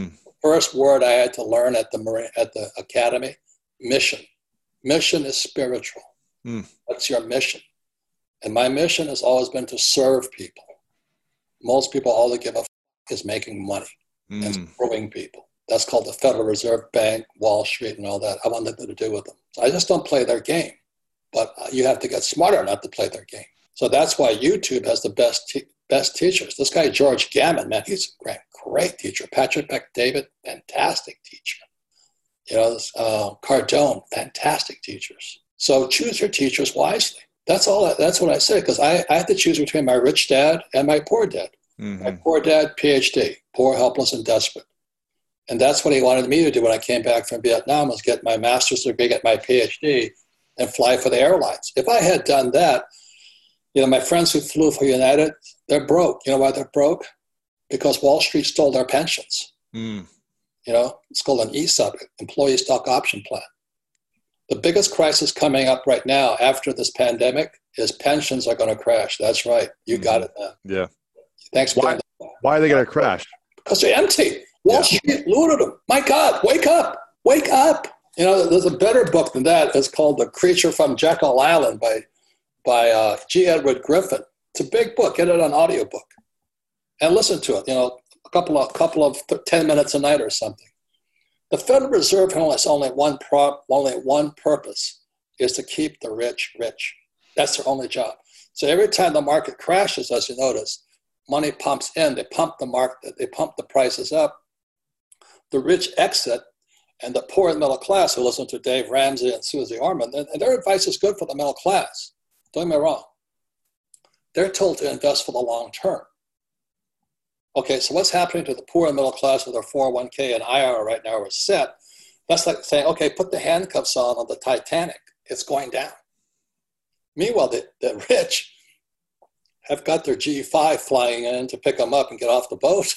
first word I had to learn at the academy, mission. Mission is spiritual. What's your mission? And my mission has always been to serve people. Most people, all they give a is making money and screwing people. That's called the Federal Reserve Bank, Wall Street, and all that. I want nothing to do with them. So I just don't play their game. But you have to get smarter not to play their game. So that's why YouTube has the best teachers. This guy, George Gammon, man, he's a great teacher. Patrick Bet-David, fantastic teacher. You know, Cardone, fantastic teachers. So choose your teachers wisely. That's what I say, because I had to choose between my rich dad and my poor dad. My poor dad, PhD, poor, helpless, and desperate. And that's what he wanted me to do when I came back from Vietnam, was get my master's degree, get my PhD, and fly for the airlines. If I had done that, you know, my friends who flew for United, they're broke. You know why they're broke? Because Wall Street stole their pensions. You know, it's called an ESOP, Employee Stock Option Plan. The biggest crisis coming up right now after this pandemic is pensions are going to crash. That's right. You got it, man. Yeah. Thanks for doing that. Why are they going to crash? Because they're empty. Wall Street looted them. My God, wake up. Wake up. You know, there's a better book than that. It's called The Creature from Jekyll Island by G. Edward Griffin. It's a big book. Get it on audiobook and listen to it. You know, a couple of 10 minutes a night or something. The Federal Reserve has only one purpose, is to keep the rich rich. That's their only job. So every time the market crashes, as you notice, money pumps in. They pump the market. They pump the prices up. The rich exit, and the poor and middle class, who listen to Dave Ramsey and Susie Orman, and their advice is good for the middle class. Don't get me wrong. They're told to invest for the long term. Okay, so what's happening to the poor and middle class with their 401k and IRA right now are set? That's like saying, okay, put the handcuffs on the Titanic. It's going down. Meanwhile, the rich have got their G5 flying in to pick them up and get off the boat.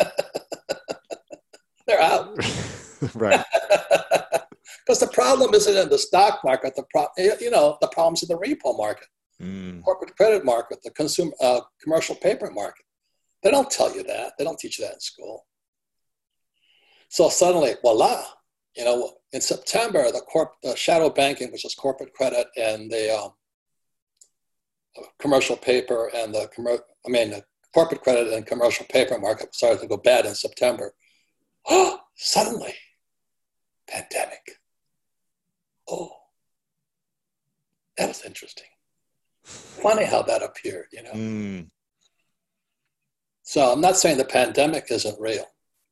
They're out. Right. Because the problem isn't in the stock market. The problem's in the repo market, corporate credit market, the consumer commercial paper market. They don't tell you that. They don't teach you that in school. So suddenly, voila, you know, in September, the shadow banking, which is corporate credit and the commercial paper and the corporate credit and commercial paper market started to go bad in September. Oh, suddenly, pandemic. Oh, that was interesting. Funny how that appeared, you know. So I'm not saying the pandemic isn't real.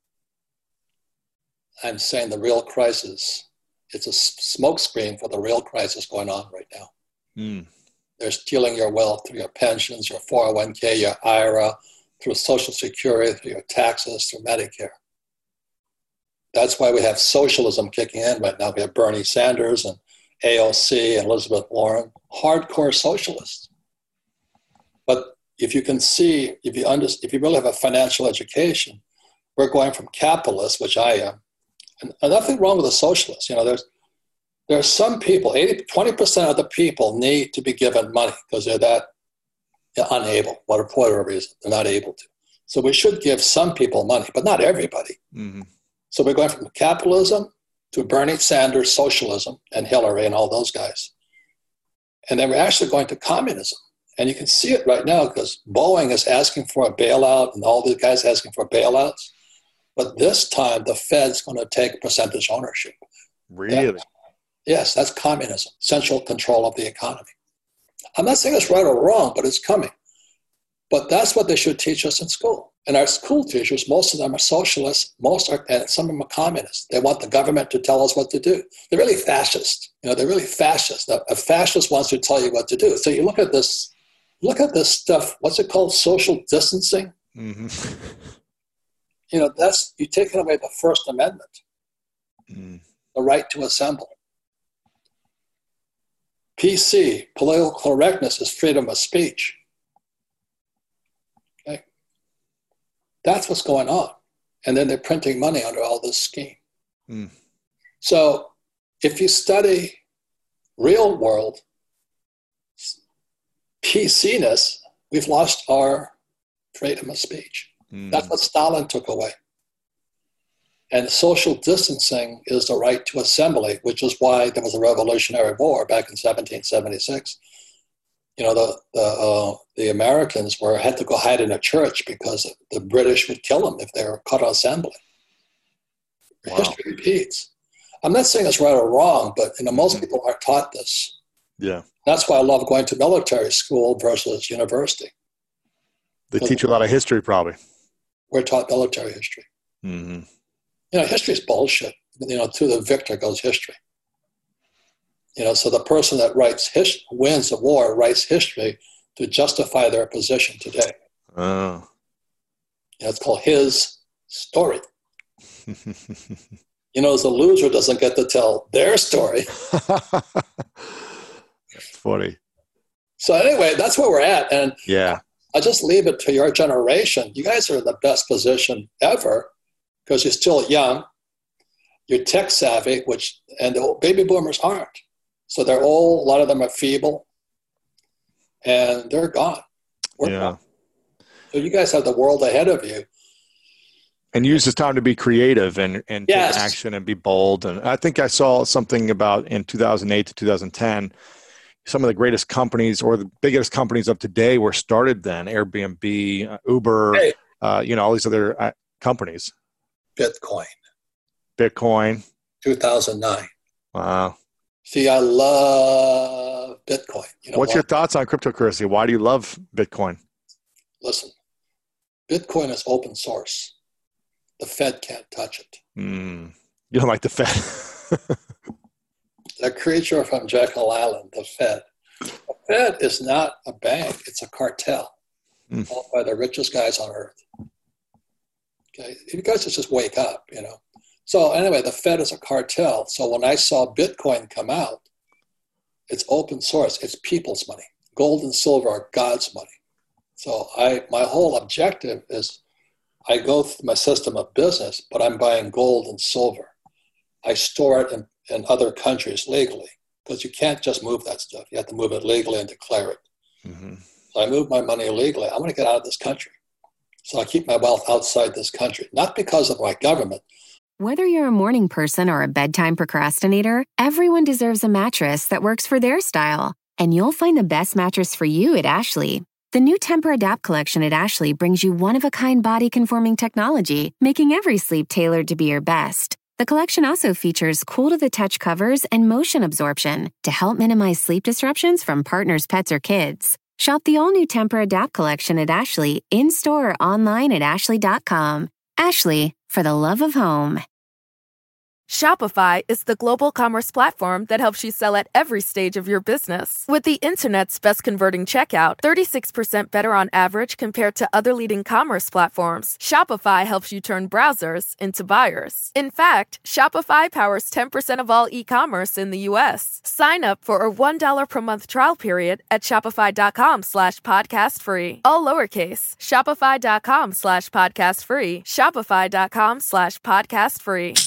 I'm saying the real crisis, it's a smokescreen for the real crisis going on right now. They're stealing your wealth through your pensions, your 401k, your IRA, through Social Security, through your taxes, through Medicare. That's why we have socialism kicking in right now. We have Bernie Sanders and AOC and Elizabeth Warren, hardcore socialists. But if you can see, if you really have a financial education, we're going from capitalists, which I am, and nothing wrong with a socialist. You know, there are some people, 20% of the people need to be given money because they're that unable, for whatever reason, they're not able to. So we should give some people money, but not everybody. So we're going from capitalism to Bernie Sanders socialism and Hillary and all those guys. And then we're actually going to communism. And you can see it right now because Boeing is asking for a bailout and all these guys asking for bailouts. But this time, the Fed's going to take percentage ownership. Really? Yes, that's communism, central control of the economy. I'm not saying it's right or wrong, but it's coming. But that's what they should teach us in school. And our school teachers, most of them are socialists, and some of them are communists. They want the government to tell us what to do. They're really fascist. You know, they're really fascist. A fascist wants to tell you what to do. So you look at this stuff, what's it called? Social distancing. You know, you're taking away the First Amendment, the right to assemble. PC, political correctness, is freedom of speech. Okay? That's what's going on. And then they're printing money under all this scheme. So if you study real world PC-ness, we've lost our freedom of speech. That's what Stalin took away. And social distancing is the right to assembly, which is why there was a Revolutionary War back in 1776. You know, the Americans had to go hide in a church because the British would kill them if they were caught on assembly. Wow. History repeats. I'm not saying it's right or wrong, but most people aren't taught this. Yeah. That's why I love going to military school versus university. They teach you a lot of history, probably. We're taught military history. Mm-hmm. You know, history is bullshit. You know, to the victor goes history. You know, so the person that wins the war writes history to justify their position today. Oh. Yeah, it's called his story. You know, as a loser doesn't get to tell their story. That's funny. So anyway, that's where we're at. And yeah, I just leave it to your generation. You guys are in the best position ever because you're still young. You're tech savvy, and the baby boomers aren't. So they're old. A lot of them are feeble. And they're gone. We're gone. So you guys have the world ahead of you. And use this time to be creative and take action and be bold. And I think I saw something about in 2008 to 2010, some of the greatest companies or the biggest companies of today were started then. Airbnb, Uber, all these other companies. Bitcoin. 2009. Wow. See, I love Bitcoin. You know What's your thoughts on cryptocurrency? Why do you love Bitcoin? Listen, Bitcoin is open source. The Fed can't touch it. You don't like the Fed? The creature from Jekyll Island, the Fed. The Fed is not a bank. It's a cartel owned by the richest guys on earth. Okay, you guys just wake up, you know. So anyway, the Fed is a cartel. So when I saw Bitcoin come out, it's open source. It's people's money. Gold and silver are God's money. So my whole objective is I go through my system of business, but I'm buying gold and silver. I store it in other countries legally because you can't just move that stuff. You have to move it legally and declare it. Mm-hmm. So I move my money illegally. I want to get out of this country. So I keep my wealth outside this country, not because of my government. Whether you're a morning person or a bedtime procrastinator, everyone deserves a mattress that works for their style. And you'll find the best mattress for you at Ashley. The new Temper-Adapt collection at Ashley brings you one-of-a-kind body-conforming technology, making every sleep tailored to be your best. The collection also features cool-to-the-touch covers and motion absorption to help minimize sleep disruptions from partners, pets, or kids. Shop the all-new Temper-Adapt collection at Ashley, in-store or online at ashley.com. Ashley, for the love of home. Shopify is the global commerce platform that helps you sell at every stage of your business. With the internet's best converting checkout, 36% better on average compared to other leading commerce platforms, Shopify helps you turn browsers into buyers. In fact, Shopify powers 10% of all e-commerce in the U.S. Sign up for a $1 per month trial period at shopify.com/podcastfree. All lowercase, shopify.com/podcastfree, shopify.com/podcastfree.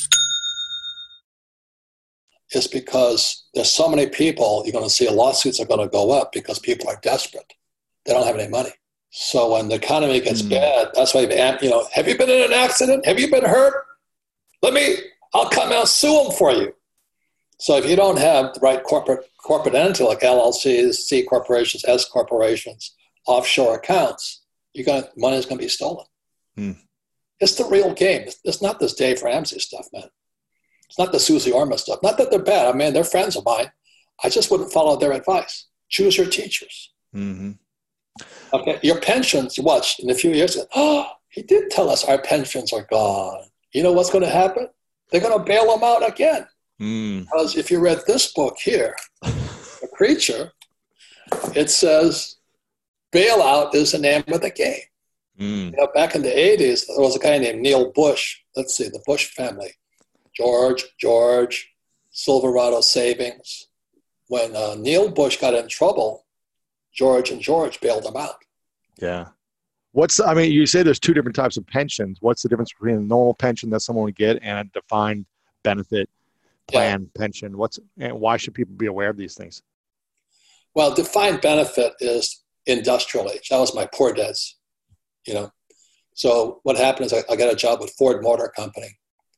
Is because there's so many people, you're going to see lawsuits are going to go up because people are desperate. They don't have any money. So when the economy gets bad, that's why, have you been in an accident? Have you been hurt? I'll come out sue them for you. So if you don't have the right corporate entity like LLCs, C corporations, S corporations, offshore accounts, money's going to be stolen. It's the real game. It's not this Dave Ramsey stuff, man. It's not the Susie Orman stuff. Not that they're bad. I mean, they're friends of mine. I just wouldn't follow their advice. Choose your teachers. Mm-hmm. Okay, your pensions, watch, in a few years, he did tell us our pensions are gone. You know what's going to happen? They're going to bail them out again. Because if you read this book here, The Creature, it says bailout is the name of the game. You know, back in the 80s, there was a guy named Neil Bush. Let's see, the Bush family. George, Silverado Savings. When Neil Bush got in trouble, George bailed him out. Yeah. You say there's two different types of pensions. What's the difference between a normal pension that someone would get and a defined benefit plan pension? And why should people be aware of these things? Well, defined benefit is industrial age. That was my poor dad's, So what happened is I got a job with Ford Motor Company.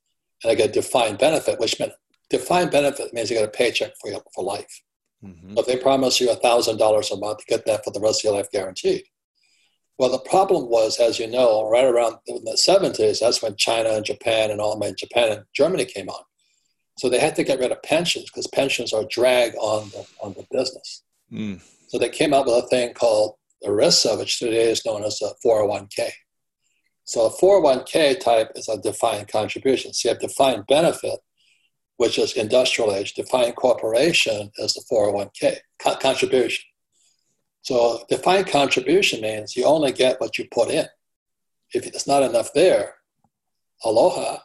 and I get a defined benefit, which meant defined benefit means you get a paycheck for life. Mm-hmm. So if they promise you $1,000 a month, you get that for the rest of your life guaranteed. Well, the problem was, as you know, right around in the 70s, that's when China and Japan and Germany came on. So they had to get rid of pensions because pensions are a drag on the business. Mm. So they came up with a thing called ERISA, which today is known as a 401k. So a 401k type is a defined contribution. So you have defined benefit, which is industrial age. Defined corporation is the 401k contribution. So defined contribution means you only get what you put in. If it's not enough there, aloha.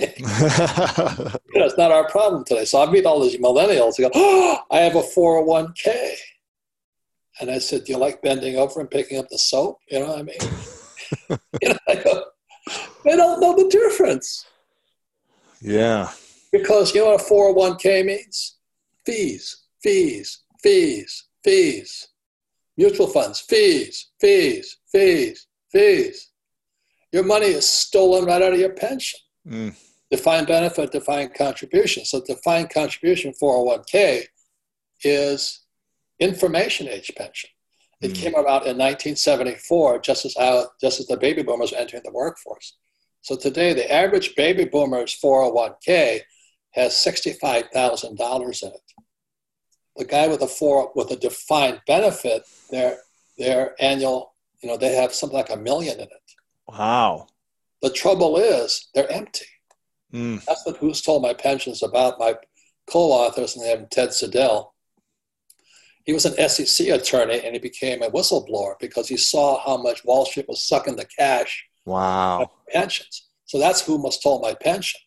It's not our problem today. So I meet all these millennials who go, oh, I have a 401k. And I said, do you like bending over and picking up the soap? You know what I mean? I go, they don't know the difference. Yeah. Because you know what a 401k means? Fees, fees, fees, fees. Mutual funds, fees, fees, fees, fees. Your money is stolen right out of your pension. Mm. Defined benefit, defined contribution. So defined contribution 401k is information age pension. It came about in 1974, just as the baby boomers were entering the workforce. So today, the average baby boomer's 401k has $65,000 in it. The guy with a defined benefit, their annual, they have something like $1 million in it. Wow. The trouble is they're empty. Mm. That's what Who Stole My Pension is about. My co-authors, and they have Ted Siddell. He was an SEC attorney, and he became a whistleblower because he saw how much Wall Street was sucking the cash. Wow. Of pensions. So that's Who Stole My Pension.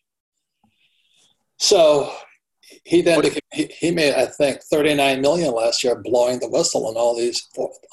So he then he made, I think, $39 million last year blowing the whistle on all these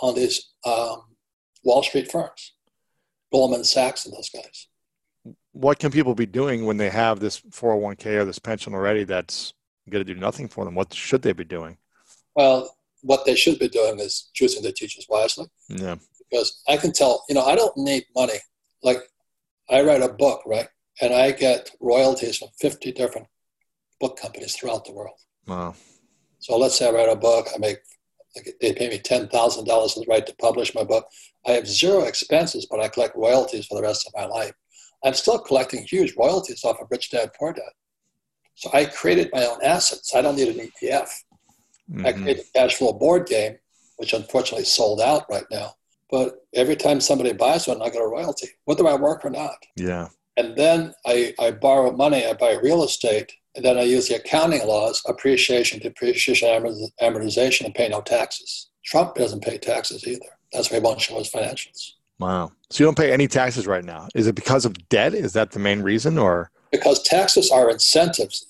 Wall Street firms, Goldman Sachs and those guys. What can people be doing when they have this 401k or this pension already that's going to do nothing for them? What should they be doing? Well, what they should be doing is choosing their teachers wisely. Yeah. Because I can tell, I don't need money. Like, I write a book, right? And I get royalties from 50 different book companies throughout the world. Wow. So let's say I write a book, they pay me $10,000 for the right to publish my book. I have zero expenses, but I collect royalties for the rest of my life. I'm still collecting huge royalties off of Rich Dad, Poor Dad. So I created my own assets. I don't need an ETF. Mm-hmm. I created a cash flow board game, which unfortunately sold out right now. But every time somebody buys one, I get a royalty, whether I work or not. Yeah. And then I borrow money, I buy real estate, and then I use the accounting laws, appreciation, depreciation, amortization, and pay no taxes. Trump doesn't pay taxes either. That's why he won't show his financials. Wow. So you don't pay any taxes right now. Is it because of debt? Is that the main reason, or? Because taxes are incentives.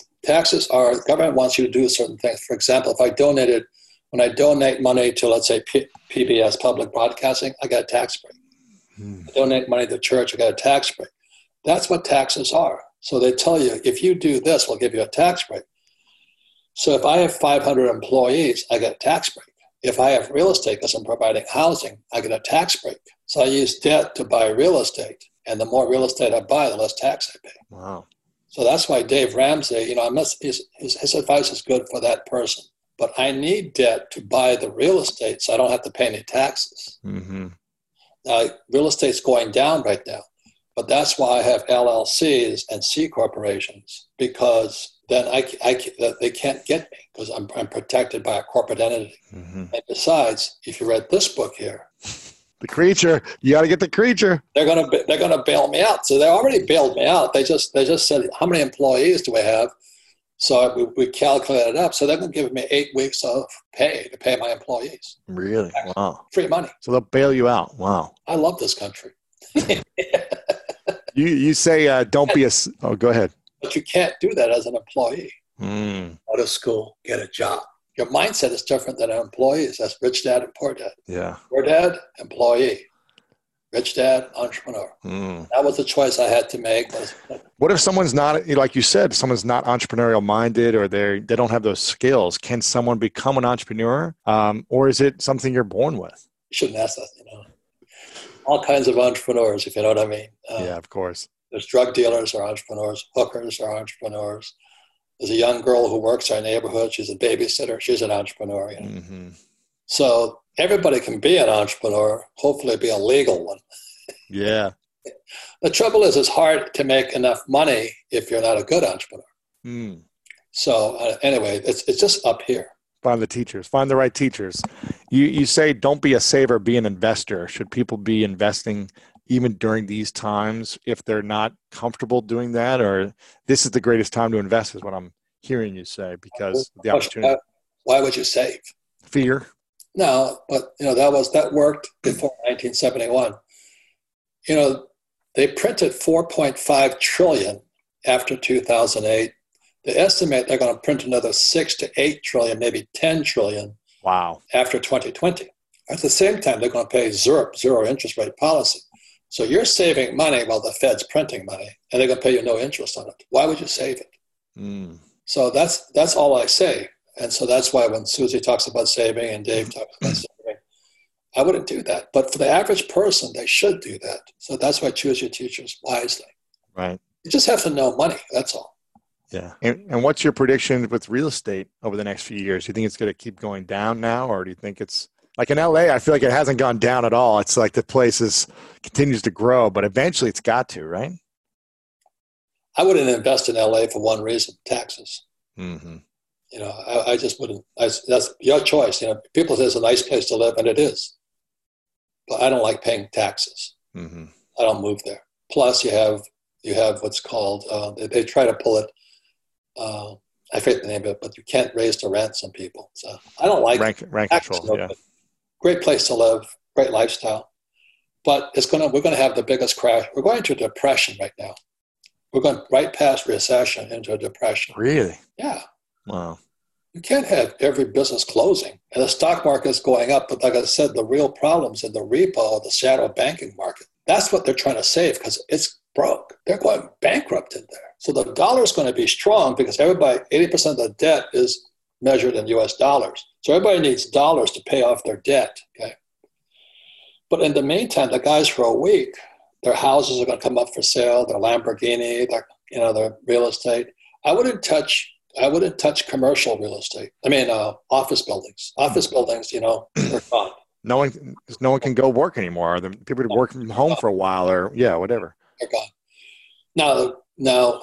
The government wants you to do certain things. For example, when I donate money to, let's say, PBS, Public Broadcasting, I got a tax break. I donate money to the church, I got a tax break. That's what taxes are. So they tell you, if you do this, we'll give you a tax break. So if I have 500 employees, I get a tax break. If I have real estate because I'm providing housing, I get a tax break. So I use debt to buy real estate. And the more real estate I buy, the less tax I pay. Wow. So that's why Dave Ramsey, his advice is good for that person. But I need debt to buy the real estate so I don't have to pay any taxes. Mm-hmm. Now, real estate's going down right now. But that's why I have LLCs and C corporations, because then they can't get me because I'm protected by a corporate entity. Mm-hmm. And besides, if you read this book here, The Creature, you got to get The Creature. They're gonna bail me out. So they already bailed me out. They just said, how many employees do we have? So we calculated it up. So they're going to give me 8 weeks of pay to pay my employees. Really? Wow. Free money. So they'll bail you out. Wow. I love this country. You say don't be go ahead. But you can't do that as an employee. Mm. Go to school, get a job. Your mindset is different than an employee's. That's Rich Dad and Poor Dad. Yeah. Poor Dad, employee. Rich Dad, entrepreneur. Mm. That was the choice I had to make. What if someone's not, like you said, someone's not entrepreneurial minded, or they don't have those skills? Can someone become an entrepreneur, or is it something you're born with? You shouldn't ask that. All kinds of entrepreneurs, if you know what I mean. Yeah, of course. There's drug dealers are entrepreneurs. Hookers are entrepreneurs. There's a young girl who works in our neighborhood. She's a babysitter. She's an entrepreneur. You know? Mm-hmm. So everybody can be an entrepreneur, hopefully be a legal one. Yeah. The trouble is it's hard to make enough money if you're not a good entrepreneur. Mm. So anyway, it's just up here. Find the teachers. Find the right teachers. You say don't be a saver, be an investor. Should people be investing even during these times if they're not comfortable doing that? Or this is the greatest time to invest is what I'm hearing you say because of the opportunity. Why would you save? Fear. No, but that worked before 1971. They printed 4.5 trillion after 2008. They estimate they're going to print another 6 to 8 trillion, maybe 10 trillion. Wow. After 2020. At the same time, they're going to pay zero interest rate policy. So you're saving money while the Fed's printing money, and they're going to pay you no interest on it. Why would you save it? Mm. So that's all I say. And so that's why when Susie talks about saving and Dave talks about saving, I wouldn't do that. But for the average person, they should do that. So that's why choose your teachers wisely. Right. You just have to know money. That's all. Yeah. And what's your prediction with real estate over the next few years? Do you think it's going to keep going down now, or do you think it's like in LA? I feel like it hasn't gone down at all. It's like the place continues to grow, but eventually it's got to, right? I wouldn't invest in LA for one reason: taxes. Mm-hmm. I just wouldn't. That's your choice. People say it's a nice place to live, and it is. But I don't like paying taxes. Mm-hmm. I don't move there. Plus, you have what's called. They try to pull it. I forget the name of it, but you can't raise the rent. Some people. So I don't like rent control. Yeah. Great place to live, great lifestyle, but we're going to have the biggest crash. We're going to a depression right now. We're going right past recession into a depression. Really? Yeah. Wow. You can't have every business closing. And the stock market is going up, but like I said, the real problem's in the repo, the shadow banking market. That's what they're trying to save because it's broke. They're going bankrupt in there. So the dollar's going to be strong because 80% of the debt is measured in US dollars. So everybody needs dollars to pay off their debt. Okay. But in the meantime, the guys for a week, their houses are going to come up for sale, their Lamborghini, their real estate. I wouldn't touch commercial real estate. I mean, office buildings. Office buildings, they're gone. No one can go work anymore. The people work from home for a while, or whatever. They're gone. Now,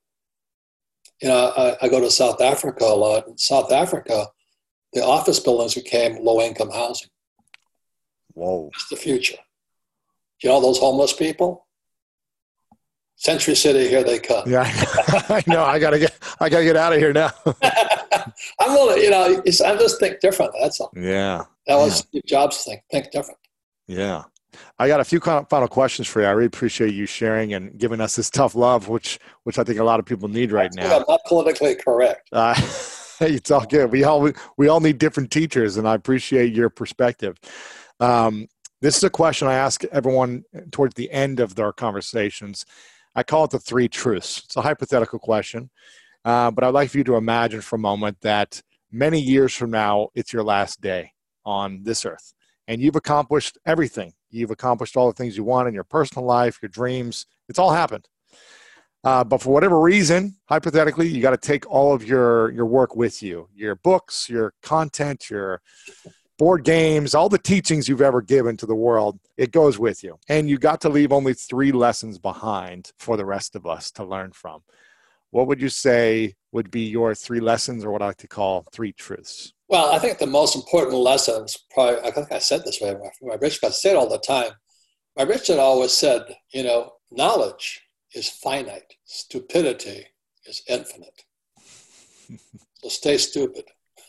I go to South Africa a lot. In South Africa, the office buildings became low-income housing. Whoa! That's the future. Those homeless people. Century City, here they come. Yeah, I know. I gotta get out of here now. I'm willing. I just think different. That's all. Yeah. That was Steve Jobs' thing. Think different. Yeah. I got a few final questions for you. I really appreciate you sharing and giving us this tough love, which I think a lot of people need right now. I'm not politically correct. It's all good. We all need different teachers, and I appreciate your perspective. This is a question I ask everyone towards the end of their conversations. I call it the 3 truths. It's a hypothetical question, but I'd like for you to imagine for a moment that many years from now, it's your last day on this earth, and you've accomplished everything. You've accomplished all the things you want in your personal life, your dreams. It's all happened. But for whatever reason, hypothetically, you got to take all of your work with you, your books, your content, your board games, all the teachings you've ever given to the world, it goes with you. And you got to leave only 3 lessons behind for the rest of us to learn from. What would you say would be your 3 lessons, or what I like to call 3 truths? Well, I think the most important lessons, probably, I think I said this way, my rich guy said all the time. My rich dad always said, knowledge is finite. Stupidity is infinite. So stay stupid.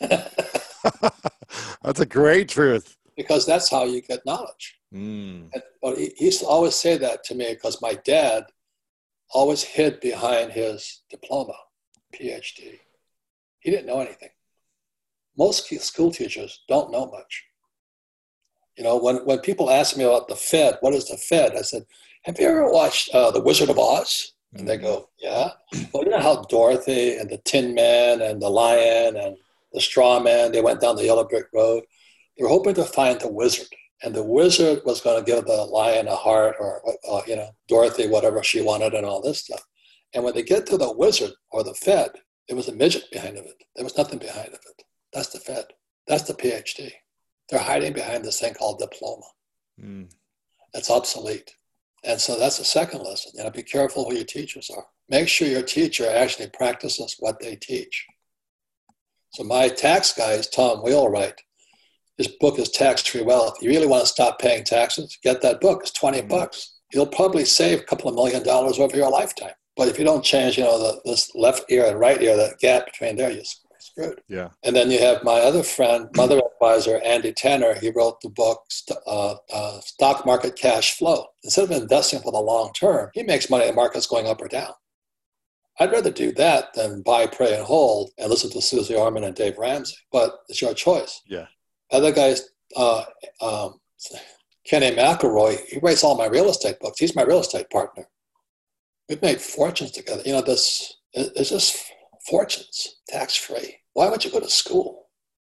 That's a great truth. Because that's how you get knowledge. But he used to always say that to me because my dad always hid behind his diploma, PhD. He didn't know anything. Most school teachers don't know much. When people ask me about the Fed, what is the Fed? I said, have you ever watched The Wizard of Oz? And they go, yeah. Well, you know how Dorothy and the Tin Man and the Lion and the Straw Man, they went down the yellow brick road. They were hoping to find the wizard. And the wizard was going to give the lion a heart, or Dorothy, whatever she wanted, and all this stuff. And when they get to the wizard or the Fed, there was a midget behind of it. There was nothing behind of it. That's the Fed. That's the PhD. They're hiding behind this thing called diploma. That's obsolete. And so that's the second lesson. Be careful who your teachers are. Make sure your teacher actually practices what they teach. So my tax guy is Tom Wheelwright. His book is Tax-Free Wealth. You really want to stop paying taxes? Get that book. It's $20. You'll probably save a couple of $1 million over your lifetime. But if you don't change, this left ear and right ear, that gap between there, you're screwed. Yeah. And then you have my other friend, mother advisor, Andy Tanner. He wrote the book, Stock Market Cash Flow. Instead of investing for the long term, he makes money in the markets going up or down. I'd rather do that than buy, pray, and hold and listen to Susie Orman and Dave Ramsey. But it's your choice. Yeah. Other guys, Kenny McElroy, he writes all my real estate books. He's my real estate partner. We've made fortunes together. It's just fortunes, tax-free. Why would you go to school?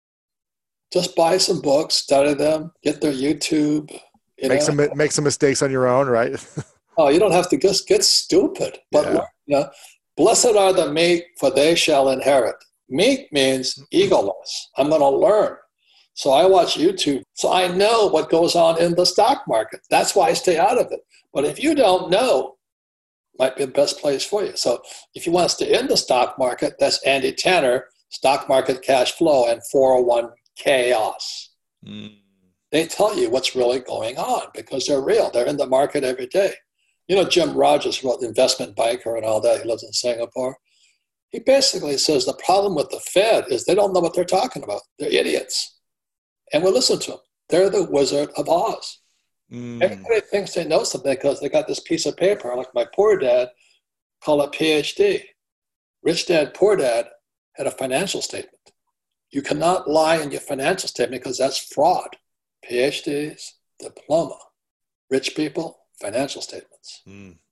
Just buy some books, study them, get their YouTube. Make some mistakes on your own, right? Oh, you don't have to just get stupid. But blessed are the meek, for they shall inherit. Meek means egoless. I'm going to learn. So I watch YouTube, so I know what goes on in the stock market. That's why I stay out of it. But if you don't know, it might be the best place for you. So if you want to stay in the stock market, that's Andy Tanner, Stock Market Cash Flow, and 401 Chaos. They tell you what's really going on because they're real. They're in the market every day. Jim Rogers wrote Investment Biker and all that. He lives in Singapore. He basically says the problem with the Fed is they don't know what they're talking about. They're idiots. And we'll listen to them. They're the Wizard of Oz. Everybody thinks they know something because they got this piece of paper, like my poor dad, called a PhD. Rich Dad, Poor Dad had a financial statement. You cannot lie in your financial statement because that's fraud. PhDs, diploma. Rich people, financial statements.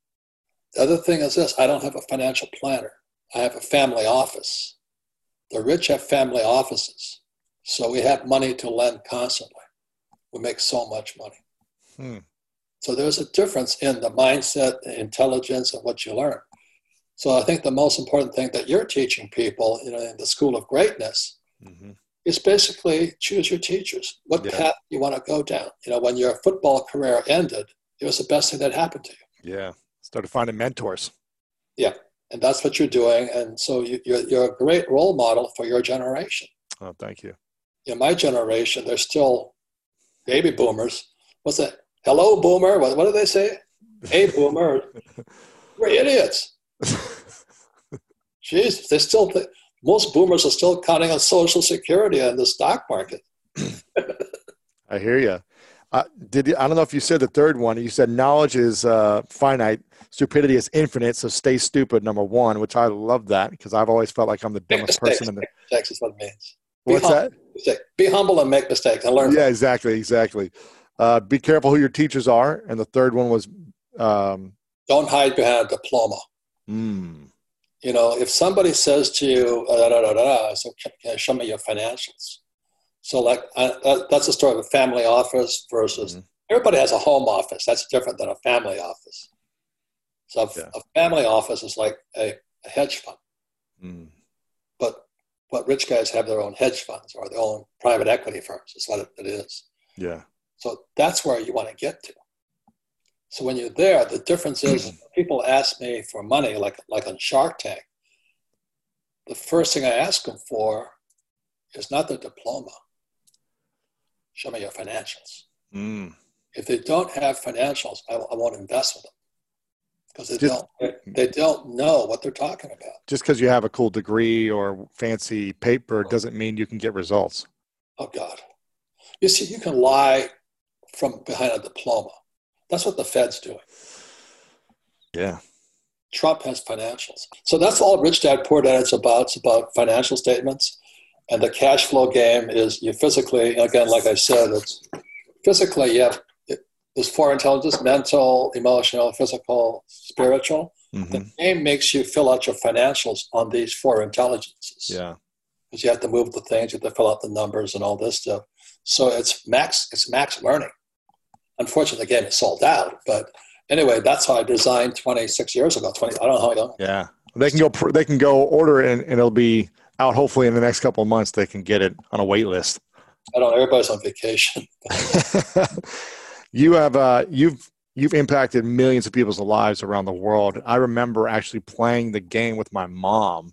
The other thing is this, I don't have a financial planner. I have a family office. The rich have family offices. So we have money to lend constantly. We make so much money. So there's a difference in the mindset, the intelligence, and what you learn. So I think the most important thing that you're teaching people, in the School of Greatness, is basically choose your teachers. What path you want to go down. When your football career ended, it was the best thing that happened to you. Yeah. Started finding mentors. Yeah. And that's what you're doing. And so you're a great role model for your generation. Oh, thank you. My generation, they're still baby boomers. What's that? Hello, boomer. What do they say? Hey, boomer. We're idiots. Jeez, most boomers are still counting on Social Security and the stock market. I hear you. I don't know if you said the third one. You said knowledge is finite, stupidity is infinite. So stay stupid, number one, which I love that because I've always felt like I'm the dumbest person in the. Mistakes is what it means. What's that? Be humble and make mistakes and learn. Yeah, exactly. Be careful who your teachers are. And the third one was don't hide behind a diploma. If somebody says to you, so can you show me your financials? So that's a story of a family office versus everybody has a home office. That's different than a family office. So a family office is like a hedge fund. But rich guys have their own hedge funds or their own private equity firms. It's what it is. Yeah. So that's where you want to get to. So when you're there, the difference is people ask me for money, like on Shark Tank. The first thing I ask them for is not their diploma. Show me your financials. If they don't have financials, I won't invest with them. Because they don't know what they're talking about. Just because you have a cool degree or fancy paper doesn't mean you can get results. Oh, God. You see, you can lie from behind a diploma. That's what the Fed's doing. Yeah. Trump has financials. So that's all Rich Dad, Poor Dad is about. It's about financial statements. And the cash flow game is you physically, again, like I said, it's physically you have there's four intelligences: mental, emotional, physical, spiritual. The game makes you fill out your financials on these four intelligences. Yeah. Because you have to move the things, you have to fill out the numbers and all this stuff. So it's max learning. Unfortunately, the game is sold out. But anyway, that's how I designed 26 years ago. I don't know how long. Yeah, they can go order it, and it'll be out hopefully in the next couple of months. They can get it on a wait list. I don't know. Everybody's on vacation. You have you've impacted millions of people's lives around the world. I remember actually playing the game with my mom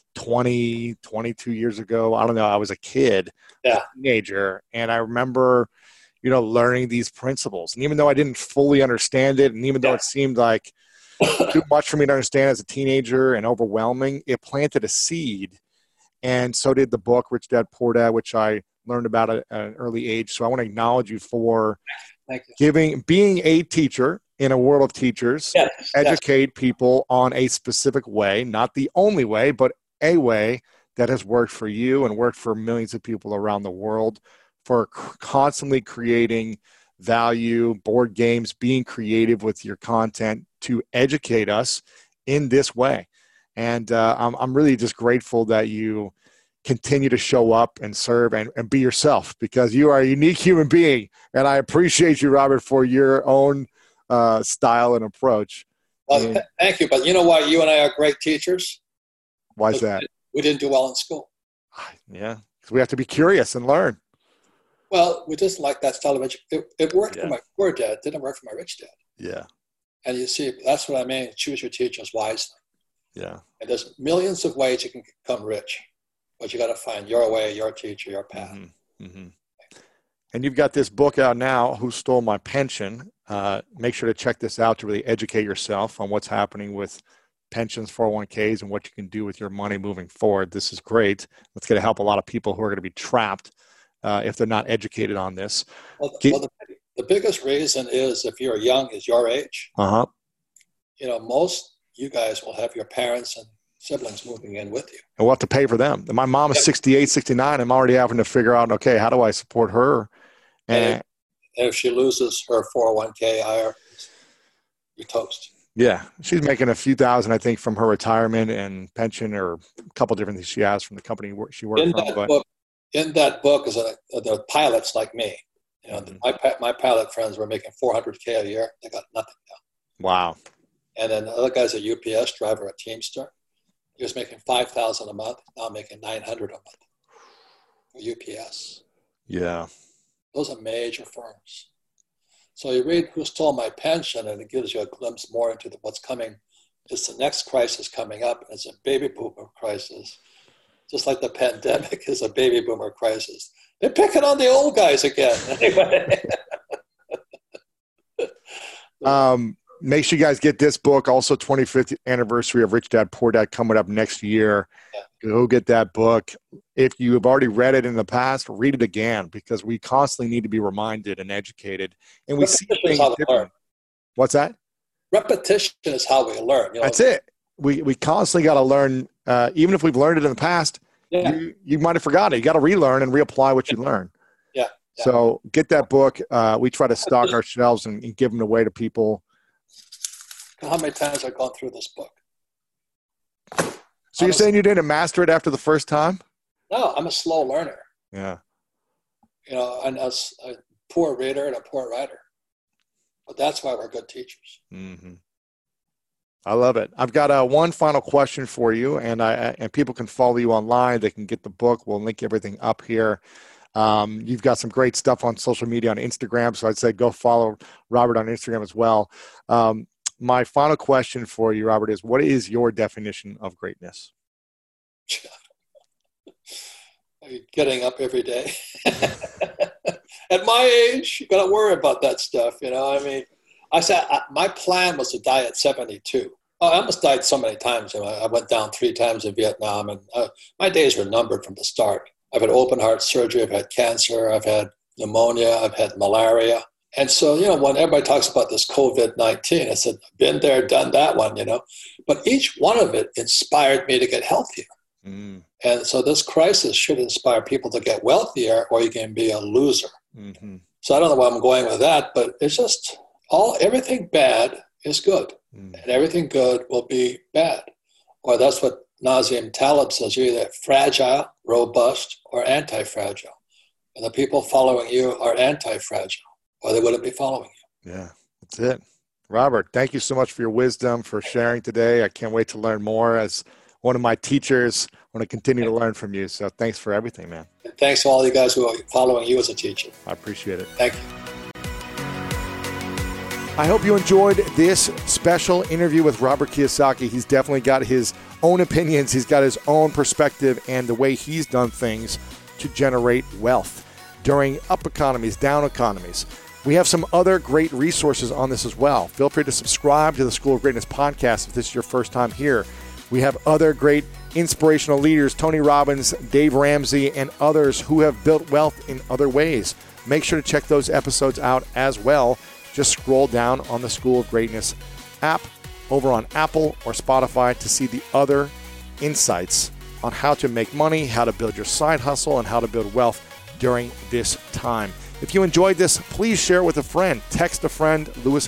22 years ago. I don't know. I was a kid, a teenager, and I remember, learning these principles. And even though I didn't fully understand it, and even though it seemed like too much for me to understand as a teenager and overwhelming, it planted a seed. And so did the book, Rich Dad, Poor Dad, which I learned about at an early age. So I want to acknowledge you for being a teacher in a world of teachers, educate people on a specific way, not the only way, but a way that has worked for you and worked for millions of people around the world, for constantly creating value, board games, being creative with your content to educate us in this way. And I'm really just grateful that you continue to show up and serve and be yourself, because you are a unique human being. And I appreciate you, Robert, for your own style and approach. Well, thank you. But you know why you and I are great teachers? Why is that? We didn't do well in school. Yeah, because we have to be curious and learn. Well, we just like that style of education. It worked for my poor dad. It didn't work for my rich dad. Yeah. And you see, that's what I mean. Choose your teachers wisely. Yeah. And there's millions of ways you can become rich, but you got to find your way, your teacher, your path. Mm-hmm. Mm-hmm. And you've got this book out now, Who Stole My Pension? Make sure to check this out to really educate yourself on what's happening with pensions, 401ks, and what you can do with your money moving forward. This is great. It's going to help a lot of people who are going to be trapped if they're not educated on this. Well, the biggest reason is if you're young, is your age. Most you guys will have your parents and siblings moving in with you. And we'll have to pay for them. My mom is 68, 69. I'm already having to figure out, okay, how do I support her? And if she loses her 401k IRA, you're toast. Yeah. She's making a few thousand, I think, from her retirement and pension, or a couple different things she has from the company she worked from. In that book is the pilots like me. My pilot friends were making $400K a year. They got nothing now. Wow. And then the other guy's a UPS driver, a Teamster. He was making $5,000 a month. Now I'm making $900 a month for UPS. Yeah. Those are major firms. So you read Who Stole My Pension, and it gives you a glimpse more into what's coming. It's the next crisis coming up. It's a baby boomer crisis. Just like the pandemic is a baby boomer crisis. They're picking on the old guys again. Anyway. Make sure you guys get this book. Also, 25th anniversary of Rich Dad, Poor Dad coming up next year. Go get that book. If you have already read it in the past, read it again, because we constantly need to be reminded and educated. And we see things different. What's that? Repetition is how we learn. That's it. We constantly got to learn. Even if we've learned it in the past, you might have forgotten it. You got to relearn and reapply what you learn. Yeah. So get that book. We try to stock our shelves and give them away to people. How many times I've gone through this book? So you're saying you didn't master it after the first time? No, I'm a slow learner. Yeah. And a poor reader and a poor writer. But that's why we're good teachers. Mm-hmm. I love it. I've got one final question for you, and people can follow you online. They can get the book. We'll link everything up here. You've got some great stuff on social media, on Instagram, so I'd say go follow Robert on Instagram as well. My final question for you, Robert, is what is your definition of greatness? Getting up every day. At my age, you got to worry about that stuff. I said my plan was to die at 72. I almost died so many times. I went down 3 times in Vietnam, and my days were numbered from the start. I've had open heart surgery. I've had cancer. I've had pneumonia. I've had malaria. And so, when everybody talks about this COVID-19, I said, been there, done that one, But each one of it inspired me to get healthier. Mm. And so this crisis should inspire people to get wealthier, or you can be a loser. Mm-hmm. So I don't know where I'm going with that, but it's just everything bad is good. Mm. And everything good will be bad. Or that's what Nassim Taleb says, you're either fragile, robust, or anti-fragile. And the people following you are anti-fragile. or they wouldn't be following you. Yeah, that's it. Robert, thank you so much for your wisdom, for sharing today. I can't wait to learn more. As one of my teachers, I want to continue to learn from you. So thanks for everything, man. And thanks to all you guys who are following you as a teacher. I appreciate it. Thank you. I hope you enjoyed this special interview with Robert Kiyosaki. He's definitely got his own opinions. He's got his own perspective and the way he's done things to generate wealth during up economies, down economies. We have some other great resources on this as well. Feel free to subscribe to the School of Greatness podcast if this is your first time here. We have other great inspirational leaders, Tony Robbins, Dave Ramsey, and others who have built wealth in other ways. Make sure to check those episodes out as well. Just scroll down on the School of Greatness app over on Apple or Spotify to see the other insights on how to make money, how to build your side hustle, and how to build wealth during this time. If you enjoyed this, please share it with a friend. Text a friend,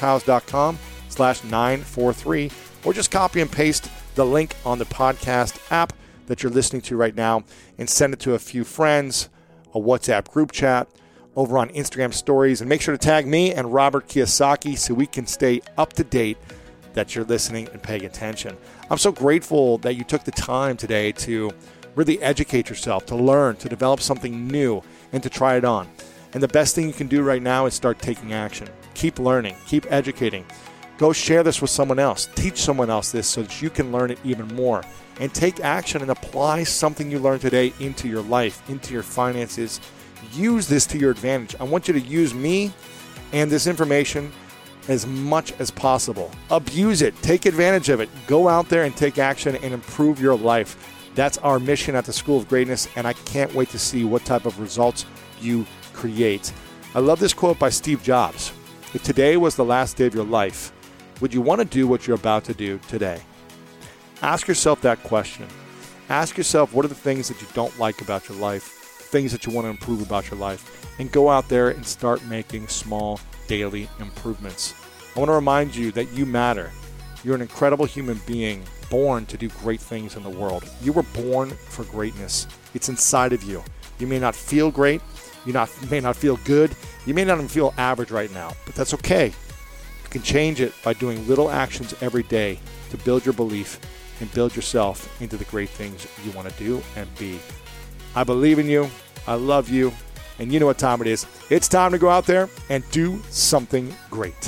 lewishowes.com/943, or just copy and paste the link on the podcast app that you're listening to right now and send it to a few friends, a WhatsApp group chat, over on Instagram stories, and make sure to tag me and Robert Kiyosaki so we can stay up to date that you're listening and paying attention. I'm so grateful that you took the time today to really educate yourself, to learn, to develop something new, and to try it on. And the best thing you can do right now is start taking action. Keep learning, keep educating. Go share this with someone else. Teach someone else this so that you can learn it even more. And take action and apply something you learned today into your life, into your finances. Use this to your advantage. I want you to use me and this information as much as possible. Abuse it. Take advantage of it. Go out there and take action and improve your life. That's our mission at the School of Greatness, and I can't wait to see what type of results you create. I love this quote by Steve Jobs. If today was the last day of your life, would you want to do what you're about to do today? Ask yourself that question. Ask yourself, what are the things that you don't like about your life, things that you want to improve about your life, and go out there and start making small daily improvements. I want to remind you that you matter. You're an incredible human being, born to do great things in the world. You were born for greatness. It's inside of you. You may not feel great. You may not feel good. You may not even feel average right now, but that's okay. You can change it by doing little actions every day to build your belief and build yourself into the great things you want to do and be. I believe in you. I love you. And you know what time it is. It's time to go out there and do something great.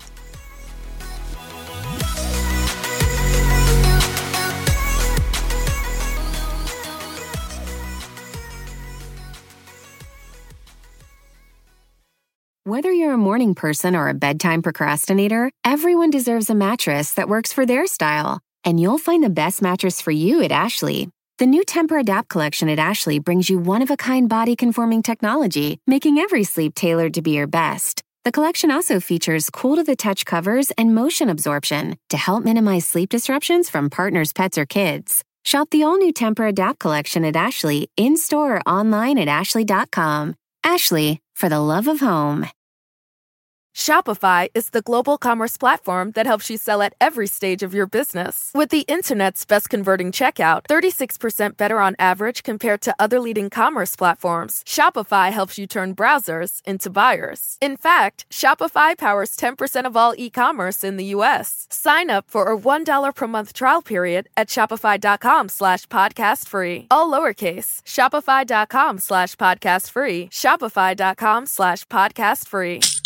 Whether you're a morning person or a bedtime procrastinator, everyone deserves a mattress that works for their style. And you'll find the best mattress for you at Ashley. The new Tempur-Adapt collection at Ashley brings you one-of-a-kind body-conforming technology, making every sleep tailored to be your best. The collection also features cool-to-the-touch covers and motion absorption to help minimize sleep disruptions from partners, pets, or kids. Shop the all-new Tempur-Adapt collection at Ashley, in-store or online at ashley.com. Ashley, for the love of home. Shopify is the global commerce platform that helps you sell at every stage of your business. With the internet's best converting checkout, 36% better on average compared to other leading commerce platforms, Shopify helps you turn browsers into buyers. In fact, Shopify powers 10% of all e-commerce in the U.S. Sign up for a $1 per month trial period at shopify.com/podcastfree. All lowercase, shopify.com/podcastfree, shopify.com/podcastfree.